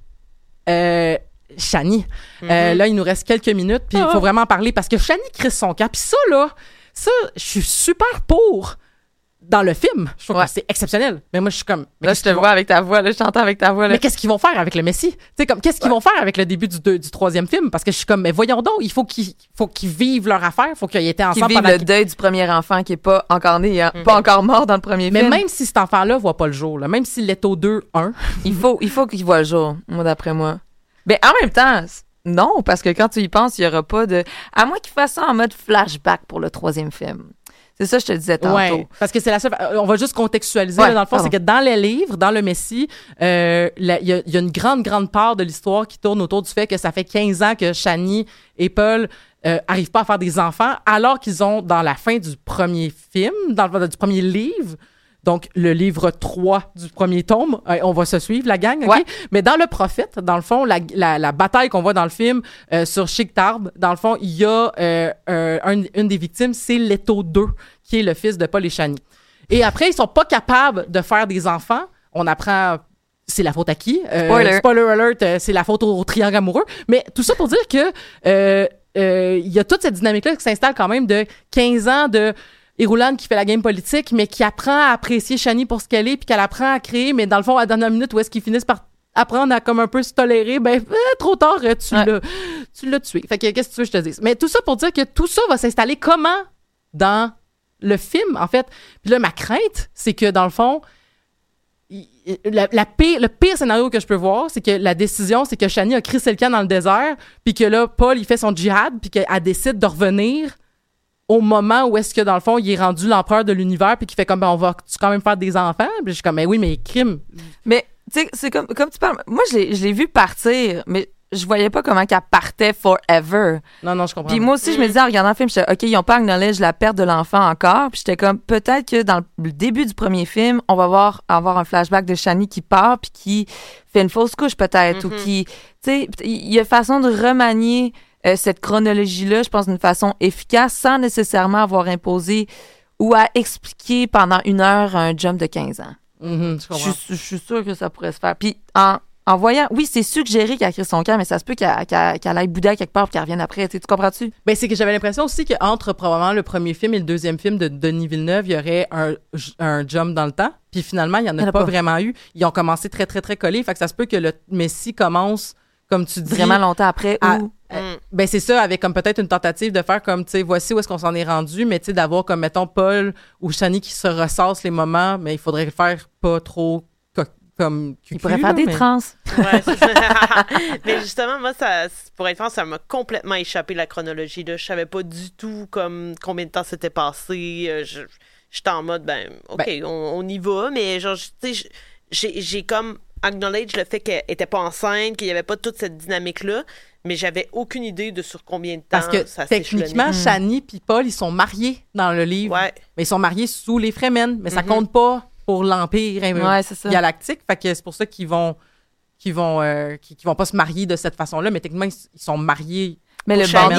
Chani, là, il nous reste quelques minutes, puis il faut vraiment en parler parce que Chani crisse son camp. Puis ça, je suis super pour... Dans le film, je trouve que c'est exceptionnel. Mais moi, je suis comme... Là, je te vois avec ta voix, là, je t'entends avec ta voix. Là. Mais qu'est-ce qu'ils vont faire avec le Messie? Tu sais, comme, qu'est-ce qu'ils vont faire avec le début du troisième film? Parce que je suis comme, mais voyons donc, il faut qu'ils vivent leur affaire, il faut qu'ils aient été ensemble pendant... Qu'ils vivent le deuil du premier enfant qui est pas encore né, pas encore mort dans le premier film. Mais même si cet enfant-là voit pas le jour, là, même s'il est au 2-1... il faut qu'il voit le jour, moi, d'après moi. Mais en même temps... Non, parce que quand tu y penses, il y aura pas de... À moins qu'il fasse ça en mode flashback pour le troisième film. C'est ça que je te disais tantôt. Ouais, parce que c'est la seule... On va juste contextualiser, là, dans le fond, c'est que dans les livres, dans le Messie, il y a une grande part de l'histoire qui tourne autour du fait que ça fait 15 ans que Chani et Paul arrivent pas à faire des enfants, alors qu'ils ont, dans la fin du premier film, du premier livre, donc le livre 3 du premier tome, on va se suivre, la gang, OK? Ouais. Mais dans Le Prophète, dans le fond, la bataille qu'on voit dans le film sur Chic-Tard, dans le fond, il y a une des victimes, c'est Leto 2, qui est le fils de Paul et Chani. Et après, ils sont pas capables de faire des enfants. On apprend... C'est la faute à qui? Spoiler alert, c'est la faute au triangle amoureux. Mais tout ça pour dire que il y a toute cette dynamique-là qui s'installe quand même de 15 ans de Irulan qui fait la game politique, mais qui apprend à apprécier Chani pour ce qu'elle est, puis qu'elle apprend à créer, mais dans le fond, à la dernière minute, où est-ce qu'ils finissent par apprendre à comme un peu se tolérer, trop tard, tu l'as tué. Fait que qu'est-ce que tu veux que je te dise? Mais tout ça pour dire que tout ça va s'installer comment dans le film, en fait. Puis là, ma crainte, c'est que dans le fond, le pire scénario que je peux voir, c'est que la décision, c'est que Chani a crissé le camp dans le désert, puis que là, Paul, il fait son djihad, puis qu'elle décide de revenir au moment où est-ce que, dans le fond, il est rendu l'empereur de l'univers, puis qu'il fait comme, on va-tu quand même faire des enfants? Puis je suis comme, mais oui, mais crime. Mais, tu sais, c'est comme tu parles. Moi, je l'ai vu partir, mais je voyais pas comment qu'elle partait forever. Non, je comprends. Puis moi aussi, je me disais, en regardant le film, j'étais, OK, ils ont pas acknowledge la perte de l'enfant encore. Puis j'étais comme, peut-être que dans le début du premier film, on va avoir un flashback de Chani qui part, puis qui fait une fausse couche, peut-être, ou qui, tu sais, il y a façon de remanier cette chronologie-là, je pense, d'une façon efficace, sans nécessairement avoir imposé ou à expliquer pendant 1 heure un jump de 15 ans. Je comprends. Je suis sûre que ça pourrait se faire. Puis en voyant, oui, c'est suggéré qu'elle a créé son camp, mais ça se peut qu'elle aille bouder quelque part et qu'elle revienne après. Tu comprends-tu? Ben, c'est que j'avais l'impression aussi qu'entre probablement le premier film et le deuxième film de Denis Villeneuve, il y aurait un jump dans le temps. Puis finalement, il n'y en a pas vraiment eu. Ils ont commencé très, très, très collés. Fait que ça se peut que le Messie commence, comme tu dis... Vraiment longtemps après ou... Ben c'est ça, avec comme peut-être une tentative de faire comme, tu sais, voici où est-ce qu'on s'en est rendu, mais tu sais, d'avoir comme, mettons, Paul ou Chani qui se ressassent les moments, mais il faudrait le faire pas trop comme cucu. Il pourrait faire des trans. Ouais, c'est ça. Mais justement, moi, pour être franc, ça m'a complètement échappé la chronologie. Là. Je savais pas du tout comme combien de temps s'était passé. J'étais en mode, OK, on y va, mais genre, tu sais, j'ai comme acknowledge le fait qu'elle était pas enceinte, qu'il y avait pas toute cette dynamique-là, mais j'avais aucune idée de sur combien de temps ça s'échelonnait. Parce que techniquement, Chani puis Paul, ils sont mariés dans le livre. Ouais. Mais ils sont mariés sous les Fremen, mais ça compte pas pour l'Empire galactique. Fait que c'est pour ça qu'ils vont pas se marier de cette façon-là, mais techniquement, ils sont mariés. Mais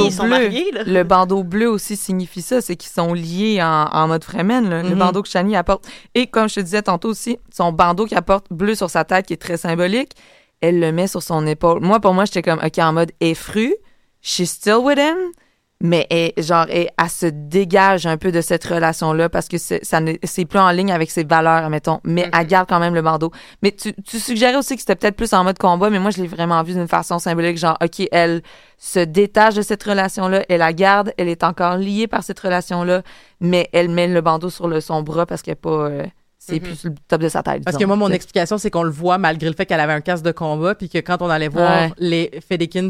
le bandeau bleu aussi signifie ça, c'est qu'ils sont liés en mode Fremen, là, le bandeau que Chani apporte. Et comme je te disais tantôt aussi, son bandeau qui apporte bleu sur sa tête, qui est très symbolique, elle le met sur son épaule. Pour moi, j'étais comme, OK, en mode effru, she's still with him, mais elle se dégage un peu de cette relation-là parce que c'est plus en ligne avec ses valeurs, admettons, mais elle garde quand même le bandeau. Mais tu suggérais aussi que c'était peut-être plus en mode combat, mais moi, je l'ai vraiment vu d'une façon symbolique, genre, OK, elle se détache de cette relation-là, elle la garde, elle est encore liée par cette relation-là, mais elle met le bandeau sur son bras parce qu'elle n'est pas... c'est plus sur le top de sa tête. Parce que moi, mon explication, c'est qu'on le voit malgré le fait qu'elle avait un casque de combat, puis que quand on allait voir les Fedekins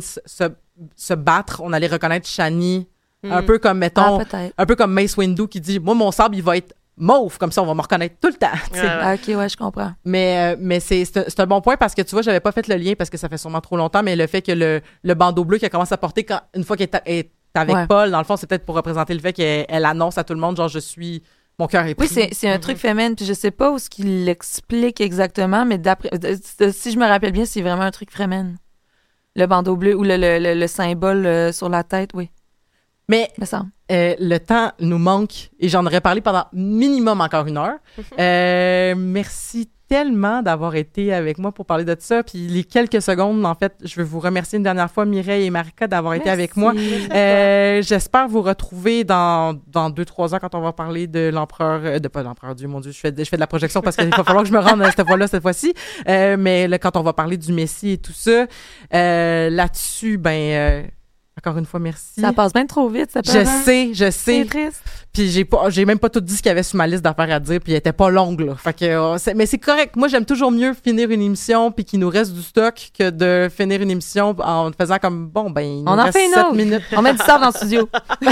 se battre, on allait reconnaître Chani, un peu comme, mettons, un peu comme Mace Windu qui dit « Moi, mon sabre, il va être mauve, comme ça, on va me reconnaître tout le temps. » OK, ouais, je comprends. Mais c'est un bon point parce que, tu vois, j'avais pas fait le lien parce que ça fait sûrement trop longtemps, mais le fait que le bandeau bleu qu'elle commence à porter une fois qu'elle est avec Paul, dans le fond, c'est peut-être pour représenter le fait qu'elle annonce à tout le monde, genre, je suis... Mon cœur est pris. Oui, c'est un truc féminin, puis je sais pas où ce qu'il l'explique exactement, mais si je me rappelle bien, c'est vraiment un truc féminin. Le bandeau bleu ou le symbole sur la tête, oui. Mais le temps nous manque et j'en aurais parlé pendant minimum encore 1 heure. Merci tellement d'avoir été avec moi pour parler de ça. Puis les quelques secondes, en fait, je veux vous remercier une dernière fois, Mireille et Marika, d'avoir été avec moi. J'espère vous retrouver dans 2-3 ans quand on va parler de l'empereur... pas l'empereur, Dieu, mon Dieu, je fais de la projection parce qu'il va falloir que je me rende cette fois-ci. Mais là, quand on va parler du Messie et tout ça, là-dessus, encore une fois, merci. Ça passe bien trop vite, ça passe. Je sais. C'est triste. Puis j'ai même pas tout dit ce qu'il y avait sur ma liste d'affaires à dire, puis elle était pas longue, là. Fait que, mais c'est correct. Moi, j'aime toujours mieux finir une émission puis qu'il nous reste du stock que de finir une émission en faisant comme, il nous reste 7 minutes. On met du sort dans le studio.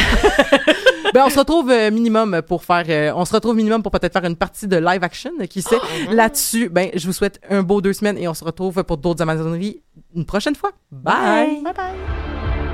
On se retrouve minimum pour peut-être faire une partie de live action, qui sait. Là-dessus, je vous souhaite un beau 2 semaines et on se retrouve pour d'autres Amazoneries une prochaine fois. Bye! Bye bye!